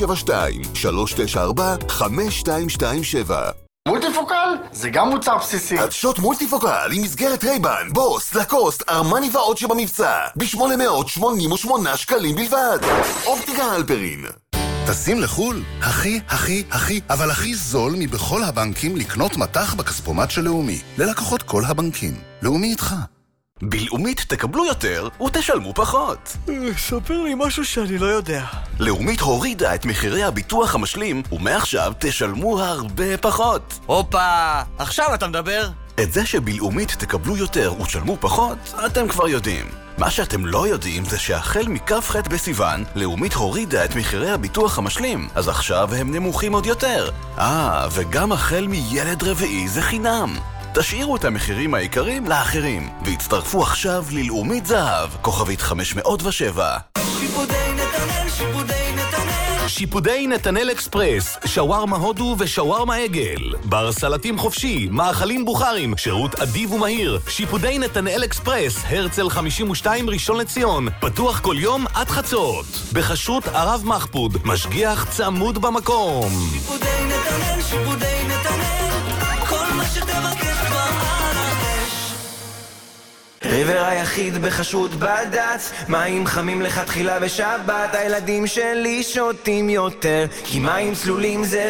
072-394-5227. מולטיפוקל? זה גם מוצר בסיסי. עדשות מולטיפוקל עם מסגרת רייבן, בוס, לקוסט, ארמני ועוד שבמבצע ב-888 שקלים בלבד. אופטיקה הלפרין. טסים לחול? אבל הכי זול מבכל הבנקים לקנות מטח בכספומט של לאומי. ללקוחות כל הבנקים. לאומי איתך. בלאומית תקבלו יותר ותשלמו פחות. ספר לי משהו שאני לא יודע. לאומית הורידה את מחירי הביטוח המשלים, ומעכשיו תשלמו הרבה פחות. הופה, עכשיו אתה מדבר? את זה שבלאומית תקבלו יותר ותשלמו פחות, אתם כבר יודעים. מה שאתם לא יודעים זה שהחל מכ"ח בסיוון, לאומית הורידה את מחירי הביטוח המשלים, אז עכשיו הם נמוכים עוד יותר. וגם החל מילד רביעי זה חינם. תשאירו את המחירים העיקריים לאחרים, והצטרפו עכשיו ללאומית זהב, כוכבית 507. שיפודי נתנאל אקספרס, שווארמה הודו ושווארמה עגל, בר סלטים חופשי, מאכלים בוכרים, שירות אדיב ומהיר. שיפודי נתנאל אקספרס, הרצל 52 ראשון לציון, פתוח כל יום עד חצות. בחשות הרב מחפוד, משגיח צמוד במקום. שיפודי נתנאל, כל מה שתבקש כבר על האש. ריבר היחיד בחשוד בדץ, מים חמים לך תחילה בשבת, הילדים שלי שותים יותר, כי מים צלולים זה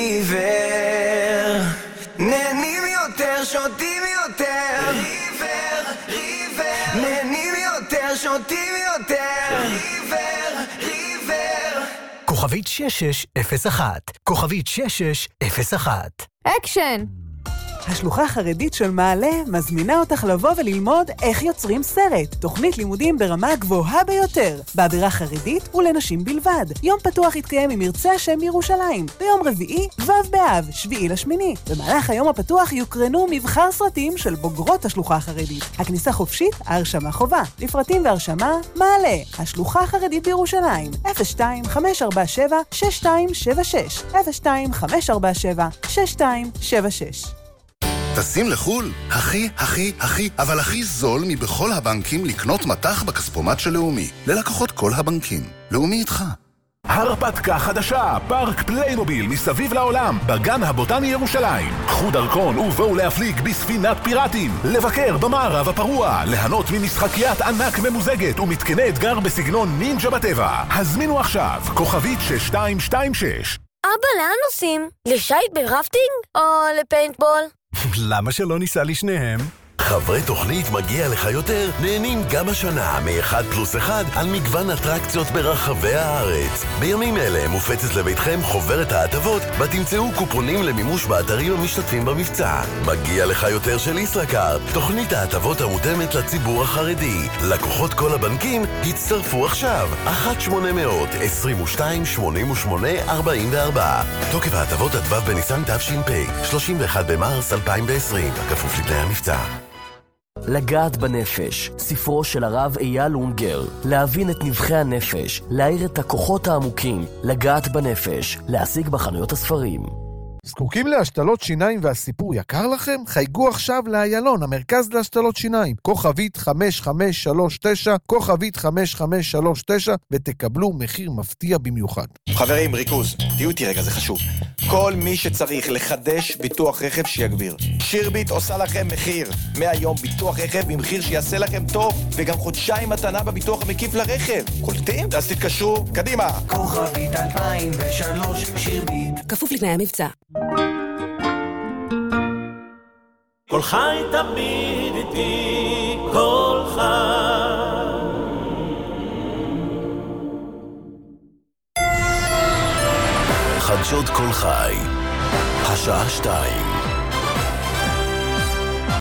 ריבר. נהנים יותר, שותים יותר, ריבר. נהנים יותר, שותים יותר, ריבר. כוכבית 6601, כוכבית 6601. אקשן! השלוחה החרדית של מעלה מזמינה אותך לבוא וללמוד איך יוצרים סרט. תוכנית לימודים ברמה הגבוהה ביותר, באווירה חרדית ולנשים בלבד. יום פתוח יתקיים עם ירצה השם ירושלים, ביום רביעי, ו' באב, 7/8. במהלך היום הפתוח יוקרנו מבחר סרטים של בוגרות השלוחה החרדית. הכניסה חופשית, ההרשמה חובה. לפרטים והרשמה, מעלה, השלוחה החרדית בירושלים, 02-547-6276, 02-547-6276. טסים לחול? אבל הכי זול מבכל הבנקים לקנות מטח בכספומט של לאומי. ללקוחות כל הבנקים. לאומי איתך. הרפתקה חדשה, פארק פליימוביל מסביב לעולם, בגן הבוטני ירושלים. קחו דרכון ובואו להפליג בספינת פיראטים, לבקר במערב הפרוע, ליהנות ממשחקיית ענק ממוזגת ומתקני אתגר בסגנון נינג'ה בטבע. הזמינו עכשיו, כוכבית 6226. אבא, לאן נוסעים? לשייט ברפטינג או לפיינטבול? למה שלא ניסע לשניהם? חברי תוכנית מגיע לך יותר נהנים גם השנה מ1+1 על מגוון אטרקציות ברחבי הארץ. בימים אלה מופצת לביתכם חוברת ההטבות בה קופונים למימוש באתרים המשתתפים במבצע. מגיע לך יותר של ישראכרט, תוכנית ההטבות המותאמת לציבור החרדי. לקוחות כל הבנקים הצטרפו עכשיו, 1-800-22-88-44. תוקף ההטבות עד ו' בניסן תש"פ, 31 במרס 2020, כפוף לתנאי המבצע. לגעת בנפש, ספרו של הרב אייל אונגר. להבין את נבחי הנפש, להאיר את הכוחות העמוקים. לגעת בנפש, להשיג בחנויות הספרים. זקוקים להשתלות שיניים והסיפור יקר לכם? חייגו עכשיו לאיילון, המרכז להשתלות שיניים, כוכבית 5539, כוכבית 5539, ותקבלו מחיר מפתיע במיוחד. חברים, ריכוז, תהיו איתי רגע, זה חשוב. כל מי שצריך לחדש ביטוח רכב שיגביר. שירביט עושה לכם מחיר. מהיום ביטוח רכב במחיר שיעשה לכם טוב, וגם חודשיים מתנה בביטוח המקיף לרכב. קולטים? אז תתקשרו, קדימה. כוכבית 2003, שירביט. כפוף לתנאי המבצע. כל חי תמיד איתי, כל חי. חדשות כל חי, השעה 2.